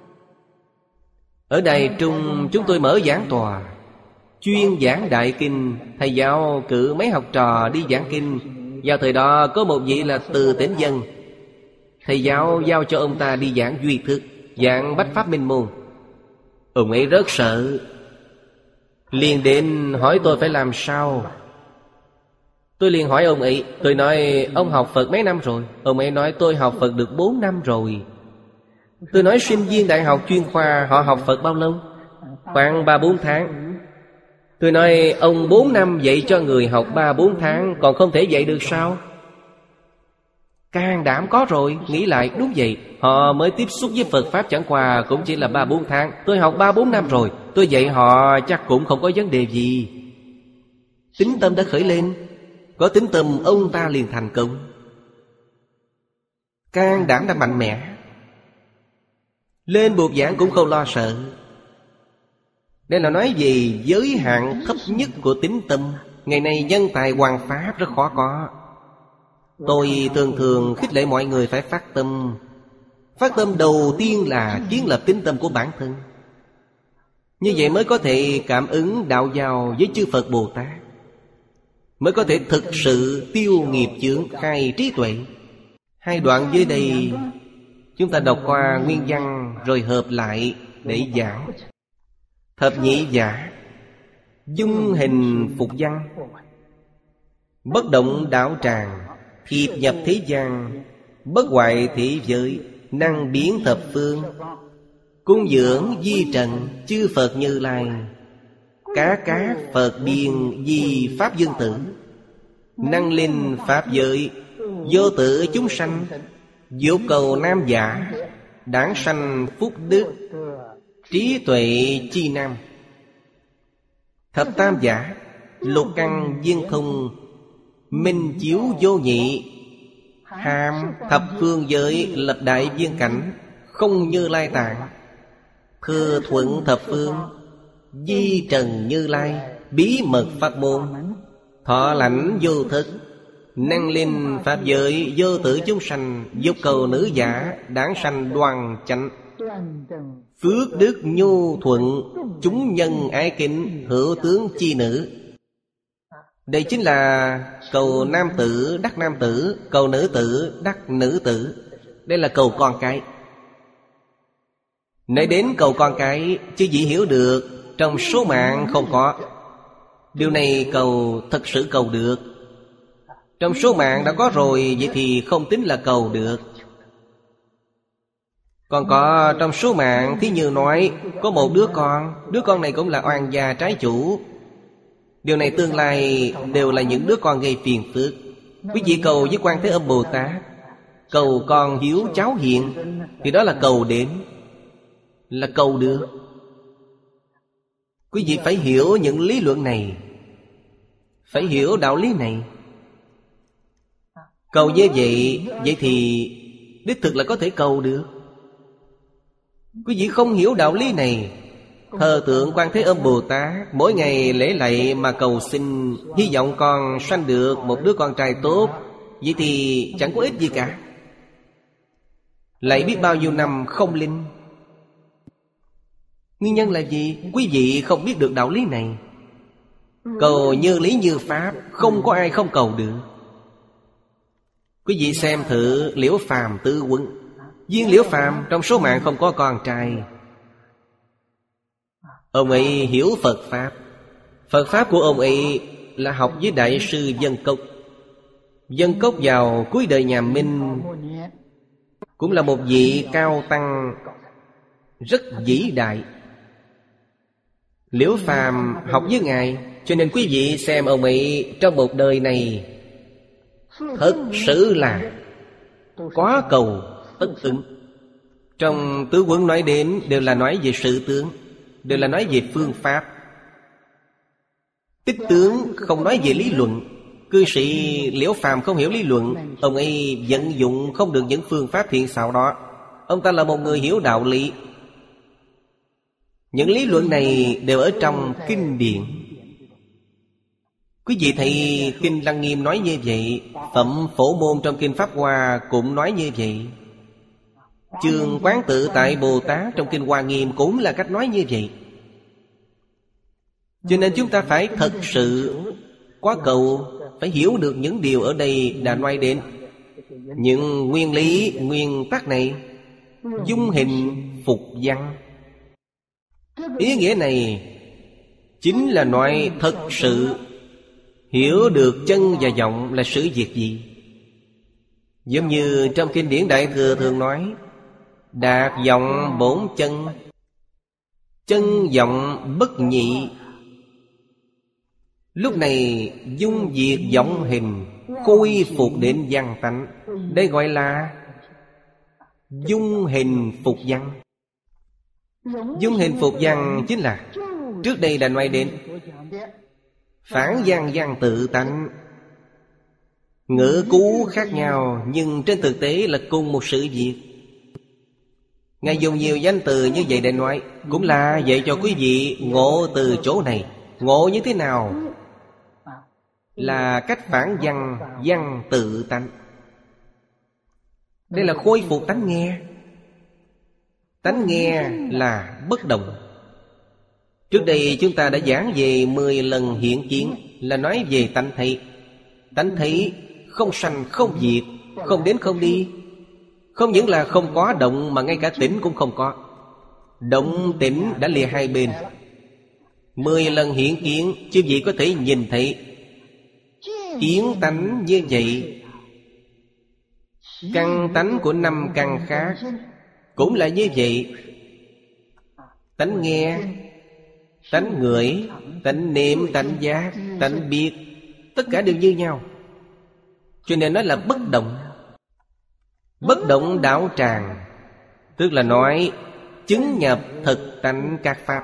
Ở Đài Trung chúng tôi mở giảng tòa chuyên giảng đại kinh. Thầy giáo cử mấy học trò đi giảng kinh. Vào thời đó có một vị là Từ Tỉnh Dân. Thầy giáo giao cho ông ta đi giảng duy thức, giảng bách pháp minh môn. Ông ấy rất sợ, liền đến hỏi tôi phải làm sao. Tôi liền hỏi ông ấy. Tôi nói ông học Phật mấy năm rồi? Ông ấy nói tôi học Phật được bốn năm rồi. Tôi nói sinh viên đại học chuyên khoa họ học Phật bao lâu? Khoảng ba bốn tháng. Tôi nói ông bốn năm dạy cho người học ba bốn tháng, còn không thể dạy được sao? Can đảm có rồi. Nghĩ lại đúng vậy, họ mới tiếp xúc với Phật Pháp chẳng qua cũng chỉ là ba bốn tháng. Tôi học ba bốn năm rồi, tôi dạy họ chắc cũng không có vấn đề gì. Tín tâm đã khởi lên. Có tín tâm ông ta liền thành công. Can đảm đã mạnh mẽ. Lên buộc giảng cũng không lo sợ. Đây là nói về giới hạn thấp nhất của tín tâm. Ngày nay nhân tài hoằng pháp rất khó có. Tôi thường thường khích lệ mọi người phải phát tâm. Phát tâm đầu tiên là kiến lập tín tâm của bản thân. Như vậy mới có thể cảm ứng đạo giao với chư Phật Bồ Tát, mới có thể thực sự tiêu nghiệp chướng, khai trí tuệ. Hai đoạn dưới đây chúng ta đọc qua nguyên văn rồi hợp lại để giảng. Thập nhị giả, dung hình phục văn, bất động đạo tràng, thiệp nhập thế gian, bất hoại thế giới, năng biến thập phương. Cung dưỡng di trần chư Phật Như Lai, cá cá Phật biên di Pháp Dương Tử, năng linh Pháp giới, vô tử chúng sanh, vô cầu nam giả, đảng sanh phúc đức, trí tuệ chi nam. Thập tam giả, lục căn viên thông, minh chiếu vô nhị, hàm thập phương giới, lập đại viên cảnh, không Như Lai tạng, thừa thuận thập phương, di trần Như Lai, bí mật pháp môn, thọ lãnh vô thức, năng linh pháp giới, vô tử chúng sanh, vô cầu nữ giả, đảng sanh đoan chánh, phước đức nhu thuận, chúng nhân ái kính, hữu tướng chi nữ. Đây chính là cầu nam tử đắc nam tử, cầu nữ tử đắc nữ tử. Đây là cầu con cái. Nói đến cầu con cái, chứ gì hiểu được, trong số mạng không có. Điều này cầu thật sự cầu được. Trong số mạng đã có rồi, vậy thì không tính là cầu được. Còn có trong số mạng, thí như nói có một đứa con, đứa con này cũng là oan gia trái chủ. Điều này tương lai đều là những đứa con gây phiền phức. Quý vị cầu với Quan Thế Âm Bồ Tát, cầu con hiếu cháu hiền, thì đó là cầu đến, là cầu được. Quý vị phải hiểu những lý luận này, phải hiểu đạo lý này. Cầu như vậy, vậy thì đích thực là có thể cầu được. Quý vị không hiểu đạo lý này, thờ tượng Quan Thế Âm Bồ Tát, mỗi ngày lễ lạy mà cầu xin, hy vọng con sanh được một đứa con trai tốt, vậy thì chẳng có ích gì cả. Lạy biết bao nhiêu năm không linh. Nguyên nhân là gì? Quý vị không biết được đạo lý này. Cầu như lý như pháp, không có ai không cầu được. Quý vị xem thử Liễu Phàm Tư Quân. Viên Liễu Phàm trong số mạng không có con trai. Ông ấy hiểu Phật Pháp. Phật Pháp của ông ấy là học với Đại sư Dân Cốc. Dân Cốc vào cuối đời nhà Minh cũng là một vị cao tăng rất vĩ đại. Liễu Phàm học với Ngài, cho nên quý vị xem ông ấy trong một đời này thật sự là có cầu tất ứng. Trong tứ quân nói đến đều là nói về sự tướng, đều là nói về phương pháp. Tích tướng không nói về lý luận. Cư sĩ Liễu Phàm không hiểu lý luận, ông ấy vận dụng không được những phương pháp thiện xảo đó. Ông ta là một người hiểu đạo lý. Những lý luận này đều ở trong kinh điển. Quý vị thấy Kinh Lăng Nghiêm nói như vậy, Phẩm Phổ Môn trong Kinh Pháp Hoa cũng nói như vậy, Chương Quán Tự Tại Bồ Tát trong Kinh Hoa Nghiêm cũng là cách nói như vậy. Cho nên chúng ta phải thật sự có cầu, phải hiểu được những điều ở đây đã nói đến. Những nguyên lý, nguyên tắc này, dung hình phục văn. Ý nghĩa này chính là nói thật sự hiểu được chân và vọng là sự việc gì. Giống như trong kinh điển Đại Thừa thường nói, đạt vọng bổn chân, chân vọng bất nhị. Lúc này dung diệt vọng hình, khôi phục đến văn tánh. Đây gọi là dung hình phục văn. Dung hình phục văn chính là trước đây đã nói đến phản văn văn tự tánh. Ngữ cú khác nhau, nhưng trên thực tế là cùng một sự việc. Ngài dùng nhiều danh từ như vậy để nói, cũng là dạy cho quý vị ngộ từ chỗ này. Ngộ như thế nào? Là cách phản văn văn tự tánh. Đây là khôi phục tánh nghe. Tánh nghe là bất động. Trước đây chúng ta đã giảng về mười lần hiện kiến, là nói về tánh thấy. Tánh thấy không sanh không diệt, không đến không đi. Không những là không có động, mà ngay cả tĩnh cũng không có. Động tĩnh đã lìa hai bên. Mười lần hiện kiến, chứ gì có thể nhìn thấy kiến tánh như vậy. Căn tánh của năm căn khác cũng là như vậy. tánh nghe, tánh ngửi, tánh nếm, tánh giác, tánh biết, tất cả đều như nhau. Cho nên nói là bất động. Bất động đảo tràng, tức là nói chứng nhập thực tánh các pháp.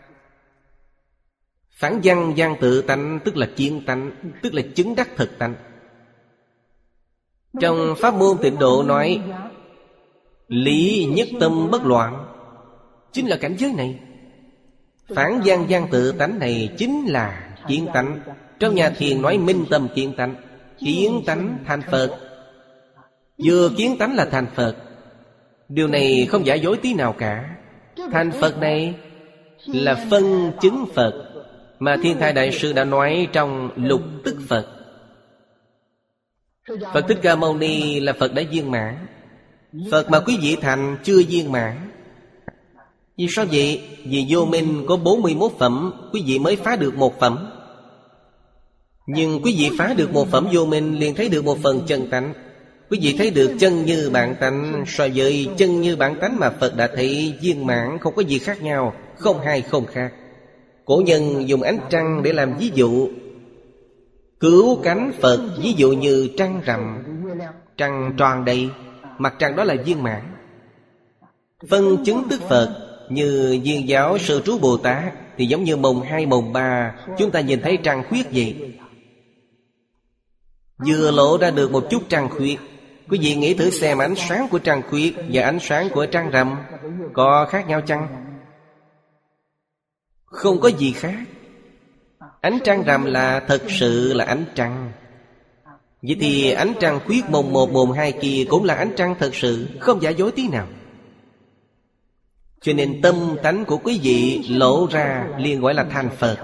Phản văn văn tự tánh, tức là kiến tánh, tức là chứng đắc thực tánh. Trong pháp môn Tịnh Độ nói lý nhất tâm bất loạn, chính là cảnh giới này. Phản văn văn tự tánh này chính là kiến tánh. Trong nhà thiền nói minh tâm kiến tánh. Kiến tánh thành Phật. Vừa kiến tánh là thành Phật. Điều này không giả dối tí nào cả. Thành Phật này là phân chứng Phật mà Thiên台Đại Sư đã nói trong Lục Tức Phật. Phật Thích Ca Mâu Ni là Phật đã viên mãn. Phật mà quý vị thành chưa viên mãn. Vì sao vậy? Vì vô minh có bốn mươi mốt phẩm, quý vị mới phá được một phẩm. Nhưng quý vị phá được một phẩm vô minh, liền thấy được một phần chân tánh. Quý vị thấy được chân như bản tánh, so với chân như bản tánh mà Phật đã thấy viên mãn, không có gì khác nhau, không hai không khác. Cổ nhân dùng ánh trăng để làm ví dụ, cứu cánh Phật ví dụ như trăng rằm. Trăng tròn đầy, mặt trăng đó là viên mãn. Phân chứng tức Phật như Viên Giáo Sư Trú Bồ Tát thì giống như mồng hai mồng ba chúng ta nhìn thấy trăng khuyết vậy. Vừa lộ ra được một chút trăng khuyết. Quý vị nghĩ thử xem ánh sáng của trăng khuyết và ánh sáng của trăng rằm có khác nhau chăng? Không có gì khác. Ánh trăng rằm là thật sự là ánh trăng. Vậy thì ánh trăng khuyết mồng một mồng hai kia cũng là ánh trăng thật sự, không giả dối tí nào. Cho nên tâm tánh của quý vị lộ ra liền gọi là thành Phật.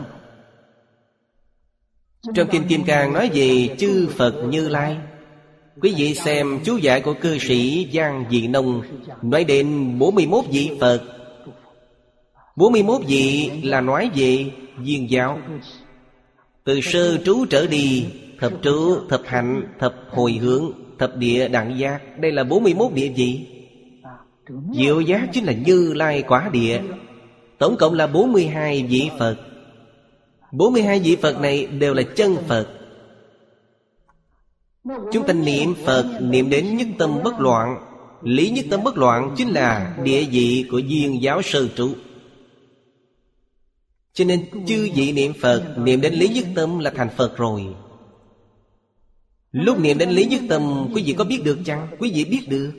Trong Kinh Kim Cang nói về chư Phật Như Lai. Quý vị xem chú giải của cư sĩ Giang Dị Nông nói đến bốn mươi mốt vị Phật. bốn mươi mốt vị là nói về Viên Giáo. Từ sơ trú trở đi, thập trú, thập hạnh, thập hồi hướng, thập địa đẳng giác. Đây là bốn mươi mốt địa vị. Diệu giác chính là Như Lai quả địa. Tổng cộng là bốn mươi hai vị Phật. bốn mươi hai vị Phật này đều là chân Phật. Chúng ta niệm Phật niệm đến nhất tâm bất loạn. Lý nhất tâm bất loạn chính là địa vị của Viên Giáo Sư Trụ. Cho nên chư vị niệm Phật niệm đến lý nhất tâm là thành Phật rồi. Lúc niệm đến lý nhất tâm quý vị có biết được chăng? Quý vị biết được.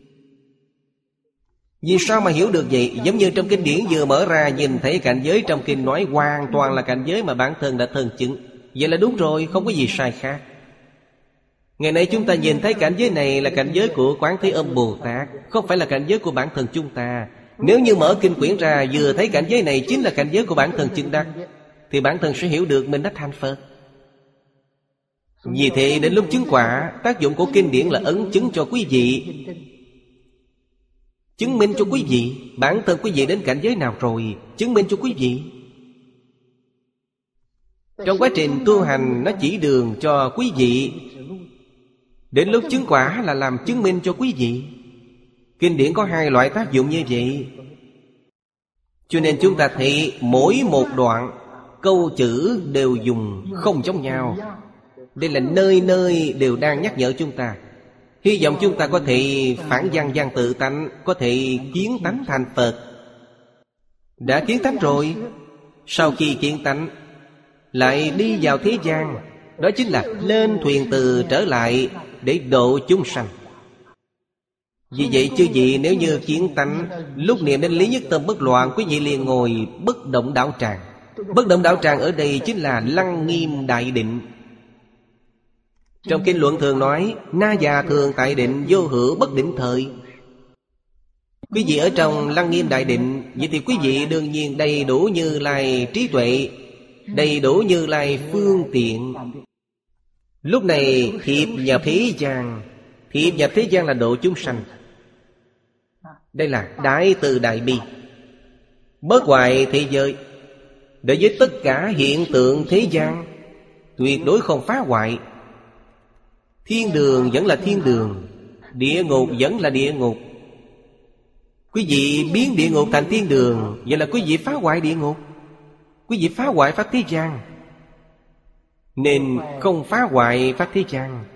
Vì sao mà hiểu được vậy? Giống như trong kinh điển vừa mở ra, nhìn thấy cảnh giới trong kinh nói hoàn toàn là cảnh giới mà bản thân đã thân chứng. Vậy là đúng rồi, không có gì sai khác. Ngày nay chúng ta nhìn thấy cảnh giới này là cảnh giới của Quán Thế Âm Bồ Tát, không phải là cảnh giới của bản thân chúng ta. Nếu như mở kinh quyển ra vừa thấy cảnh giới này chính là cảnh giới của bản thân chứng đắc, thì bản thân sẽ hiểu được mình đã thành Phật. Vì thế đến lúc chứng quả, tác dụng của kinh điển là ấn chứng cho quý vị, chứng minh cho quý vị bản thân quý vị đến cảnh giới nào rồi, chứng minh cho quý vị. Trong quá trình tu hành nó chỉ đường cho quý vị, đến lúc chứng quả là làm chứng minh cho quý vị. Kinh điển có hai loại tác dụng như vậy. Cho nên chúng ta thấy mỗi một đoạn câu chữ đều dùng không giống nhau. Đây là nơi nơi đều đang nhắc nhở chúng ta. Hy vọng chúng ta có thể phản văn văn tự tánh, có thể kiến tánh thành Phật. Đã kiến tánh rồi, sau khi kiến tánh lại đi vào thế gian, đó chính là lên thuyền từ trở lại để độ chúng sanh. Vì vậy chư vị nếu như kiến tánh, lúc niệm đến lý nhất tâm bất loạn, quý vị liền ngồi bất động đảo tràng. Bất động đảo tràng ở đây chính là lăng nghiêm đại định. Trong kinh luận thường nói na già thường tại định, vô hữu bất định thời. Quý vị ở trong lăng nghiêm đại định, vậy thì quý vị đương nhiên đầy đủ Như Lai trí tuệ, đầy đủ Như Lai phương tiện. Lúc này thiệp nhập thế gian. Thiệp nhập thế gian là độ chúng sanh. Đây là đại từ đại bi, bất hoại thế giới. Đối với tất cả hiện tượng thế gian, tuyệt đối không phá hoại. Thiên đường vẫn là thiên đường, địa ngục vẫn là địa ngục. Quý vị biến địa ngục thành thiên đường, vậy là quý vị phá hoại địa ngục, quý vị phá hoại pháp thế gian. Nên không phá hoại pháp thế gian.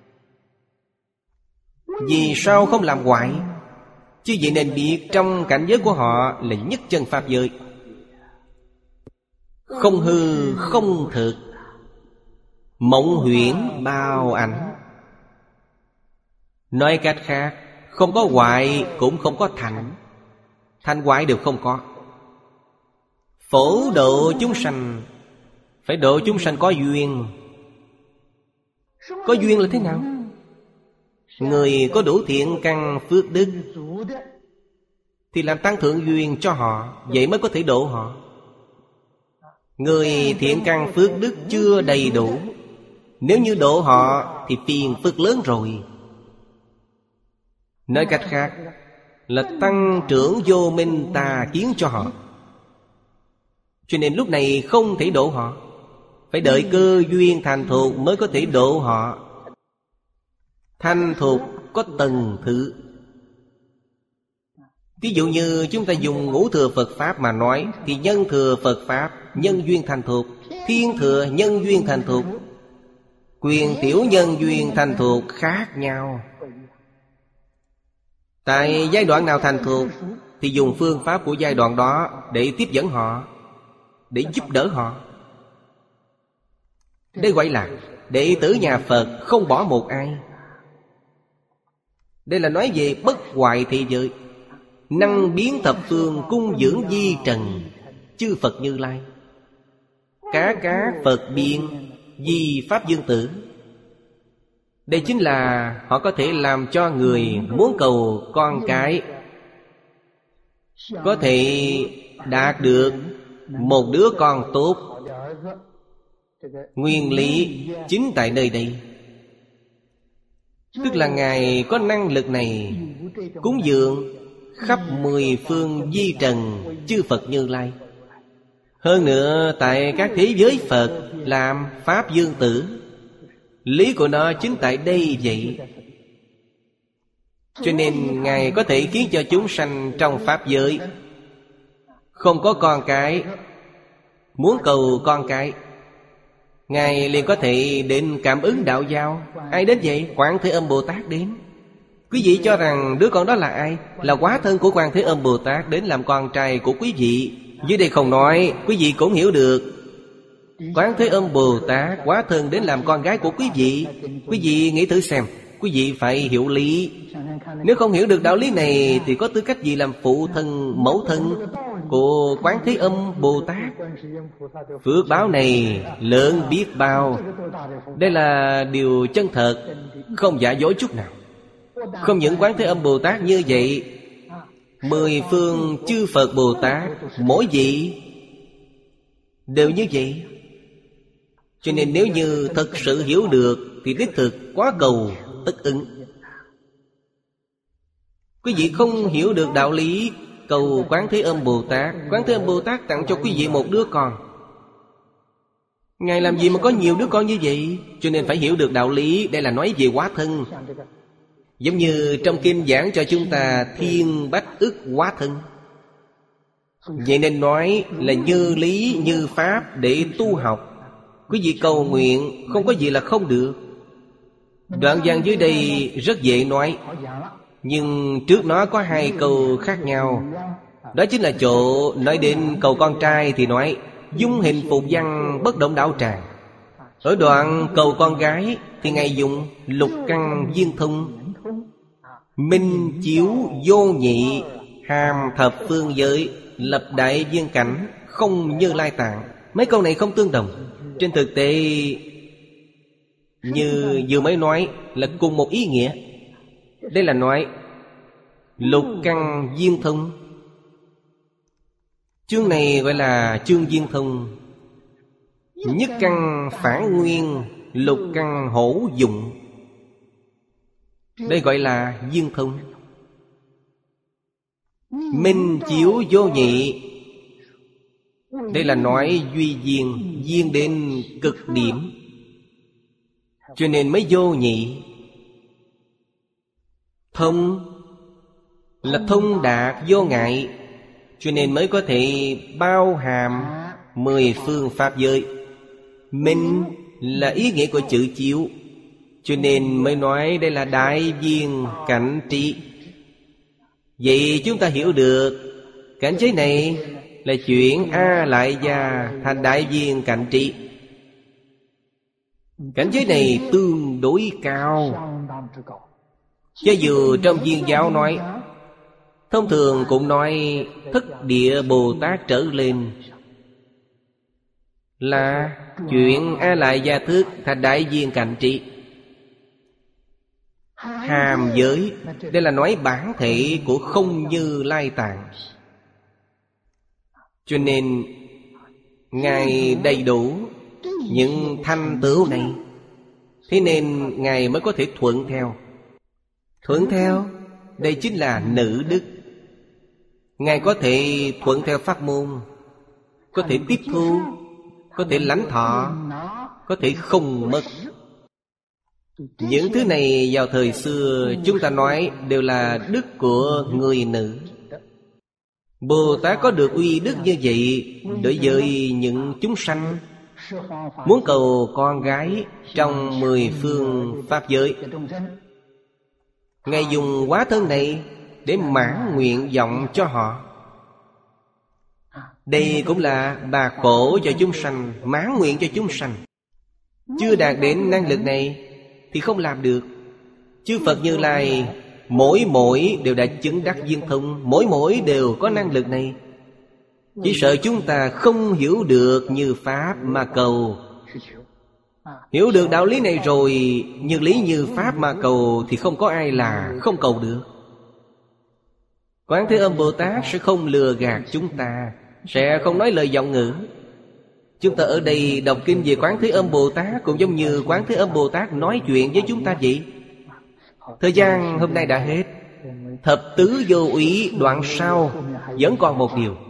Vì sao không làm hoại? Chứ vậy nên biết trong cảnh giới của họ là nhất chân pháp giới, không hư không thực, mộng huyễn bao ảnh. Nói cách khác, không có hoại cũng không có thành, thành hoại đều không có. Phổ độ chúng sanh, phải độ chúng sanh có duyên. Có duyên là thế nào? Người có đủ thiện căn phước đức thì làm tăng thượng duyên cho họ, vậy mới có thể độ họ. Người thiện căn phước đức chưa đầy đủ, nếu như độ họ thì phiền phức lớn rồi. Nói cách khác là tăng trưởng vô minh tà kiến cho họ. Cho nên lúc này không thể độ họ, phải đợi cơ duyên thành thục mới có thể độ họ. Thành thục có tầng thứ. Ví dụ như chúng ta dùng ngũ thừa Phật Pháp mà nói, thì nhân thừa Phật Pháp nhân duyên thành thục, thiên thừa nhân duyên thành thục, quyền tiểu nhân duyên thành thục khác nhau. Tại giai đoạn nào thành thục thì dùng phương pháp của giai đoạn đó để tiếp dẫn họ, để giúp đỡ họ. Đây gọi là đệ tử nhà Phật không bỏ một ai. Đây là nói về bất hoại thế giới, năng biến thập phương cung dưỡng di trần chư Phật Như Lai. Cá cá Phật biên di Pháp Dương Tử. Đây chính là họ có thể làm cho người muốn cầu con cái có thể đạt được một đứa con tốt. Nguyên lý chính tại nơi đây. Tức là Ngài có năng lực này cúng dường khắp mười phương di trần chư Phật Như Lai. Hơn nữa tại các thế giới Phật làm Pháp Dương Tử. Lý của nó chính tại đây vậy. Cho nên Ngài có thể khiến cho chúng sanh trong Pháp giới không có con cái, muốn cầu con cái, Ngài liền có thể đến cảm ứng đạo giao. Ai đến vậy? Quán Thế Âm Bồ Tát đến. Quý vị cho rằng đứa con đó là ai? Là hóa thân của Quan Thế Âm Bồ Tát đến làm con trai của quý vị. Dưới đây không nói, quý vị cũng hiểu được. Quán Thế Âm Bồ Tát hóa thân đến làm con gái của quý vị. Quý vị nghĩ thử xem, quý vị phải hiểu lý. Nếu không hiểu được đạo lý này thì có tư cách gì làm phụ thân, mẫu thân của Quán Thế Âm Bồ Tát? Phước báo này lớn biết bao. Đây là điều chân thật, không giả dối chút nào. Không những Quán Thế Âm Bồ Tát như vậy, mười phương chư Phật Bồ Tát mỗi vị đều như vậy. Cho nên nếu như thật sự hiểu được thì đích thực quá cầu tất ứng. Quý vị không hiểu được đạo lý cầu Quán Thế Âm Bồ Tát, Quán Thế Âm Bồ Tát tặng cho quý vị một đứa con. Ngài làm gì mà có nhiều đứa con như vậy? Cho nên phải hiểu được đạo lý. Đây là nói về hóa thân. Giống như trong kinh giảng cho chúng ta thiên bách ức hóa thân. Vậy nên nói là như lý như pháp để tu học. Quý vị cầu nguyện không có gì là không được. Đoạn văn dưới đây rất dễ nói, nhưng trước nó có hai câu khác nhau. Đó chính là chỗ nói đến cầu con trai thì nói dung hình phục văn bất động đạo tràng. Ở đoạn cầu con gái thì Ngài dùng lục căn viên thông, minh chiếu vô nhị, hàm thập phương giới, lập đại viên cảnh, không Như Lai tạng. Mấy câu này không tương đồng. Trên thực tế như vừa mới nói là cùng một ý nghĩa. Đây là nói lục căn viên thông. Chương này gọi là chương viên thông. Nhất căn phản nguyên, lục căn hữu dụng. Đây gọi là viên thông. Minh chiếu vô nhị. Đây là nói duy viên, viên đến cực điểm, cho nên mới vô nhị. Thông là thông đạt vô ngại, cho nên mới có thể bao hàm mười phương pháp giới. Minh là ý nghĩa của chữ chiếu, cho nên mới nói đây là đại viên cảnh trí. Vậy chúng ta hiểu được cảnh giới này là chuyển A Lại Gia thành đại viên cảnh trí. Cảnh giới này tương đối cao. Cho dù trong viên giáo nói, thông thường cũng nói Thất Địa Bồ Tát trở lên là chuyển A Lại Gia thức thành đại viên cảnh trí. Hàm giới, đây là nói bản thể của không Như Lai Tạng. Cho nên Ngài đầy đủ những thành tựu này, thế nên Ngài mới có thể thuận theo. Thuận theo, đây chính là nữ đức. Ngài có thể thuận theo pháp môn, có thể tiếp thu, có thể lãnh thọ, có thể không mất. Những thứ này vào thời xưa chúng ta nói đều là đức của người nữ. Bồ Tát có được uy đức như vậy đối với những chúng sanh muốn cầu con gái trong mười phương pháp giới. Ngài dùng hóa thân này để mãn nguyện vọng cho họ. Đây cũng là bà khổ cho chúng sanh, mãn nguyện cho chúng sanh. Chưa đạt đến năng lực này thì không làm được. Chư Phật Như Lai mỗi mỗi đều đã chứng đắc viên thông, mỗi mỗi đều có năng lực này. Chỉ sợ chúng ta không hiểu được như Pháp mà cầu. Hiểu được đạo lý này rồi, như lý như Pháp mà cầu thì không có ai là không cầu được. Quán Thế Âm Bồ Tát sẽ không lừa gạt chúng ta, sẽ không nói lời vọng ngữ. Chúng ta ở đây đọc kinh về Quán Thế Âm Bồ Tát cũng giống như Quán Thế Âm Bồ Tát nói chuyện với chúng ta vậy. Thời gian hôm nay đã hết. Thập tứ vô úy đoạn sau vẫn còn một điều.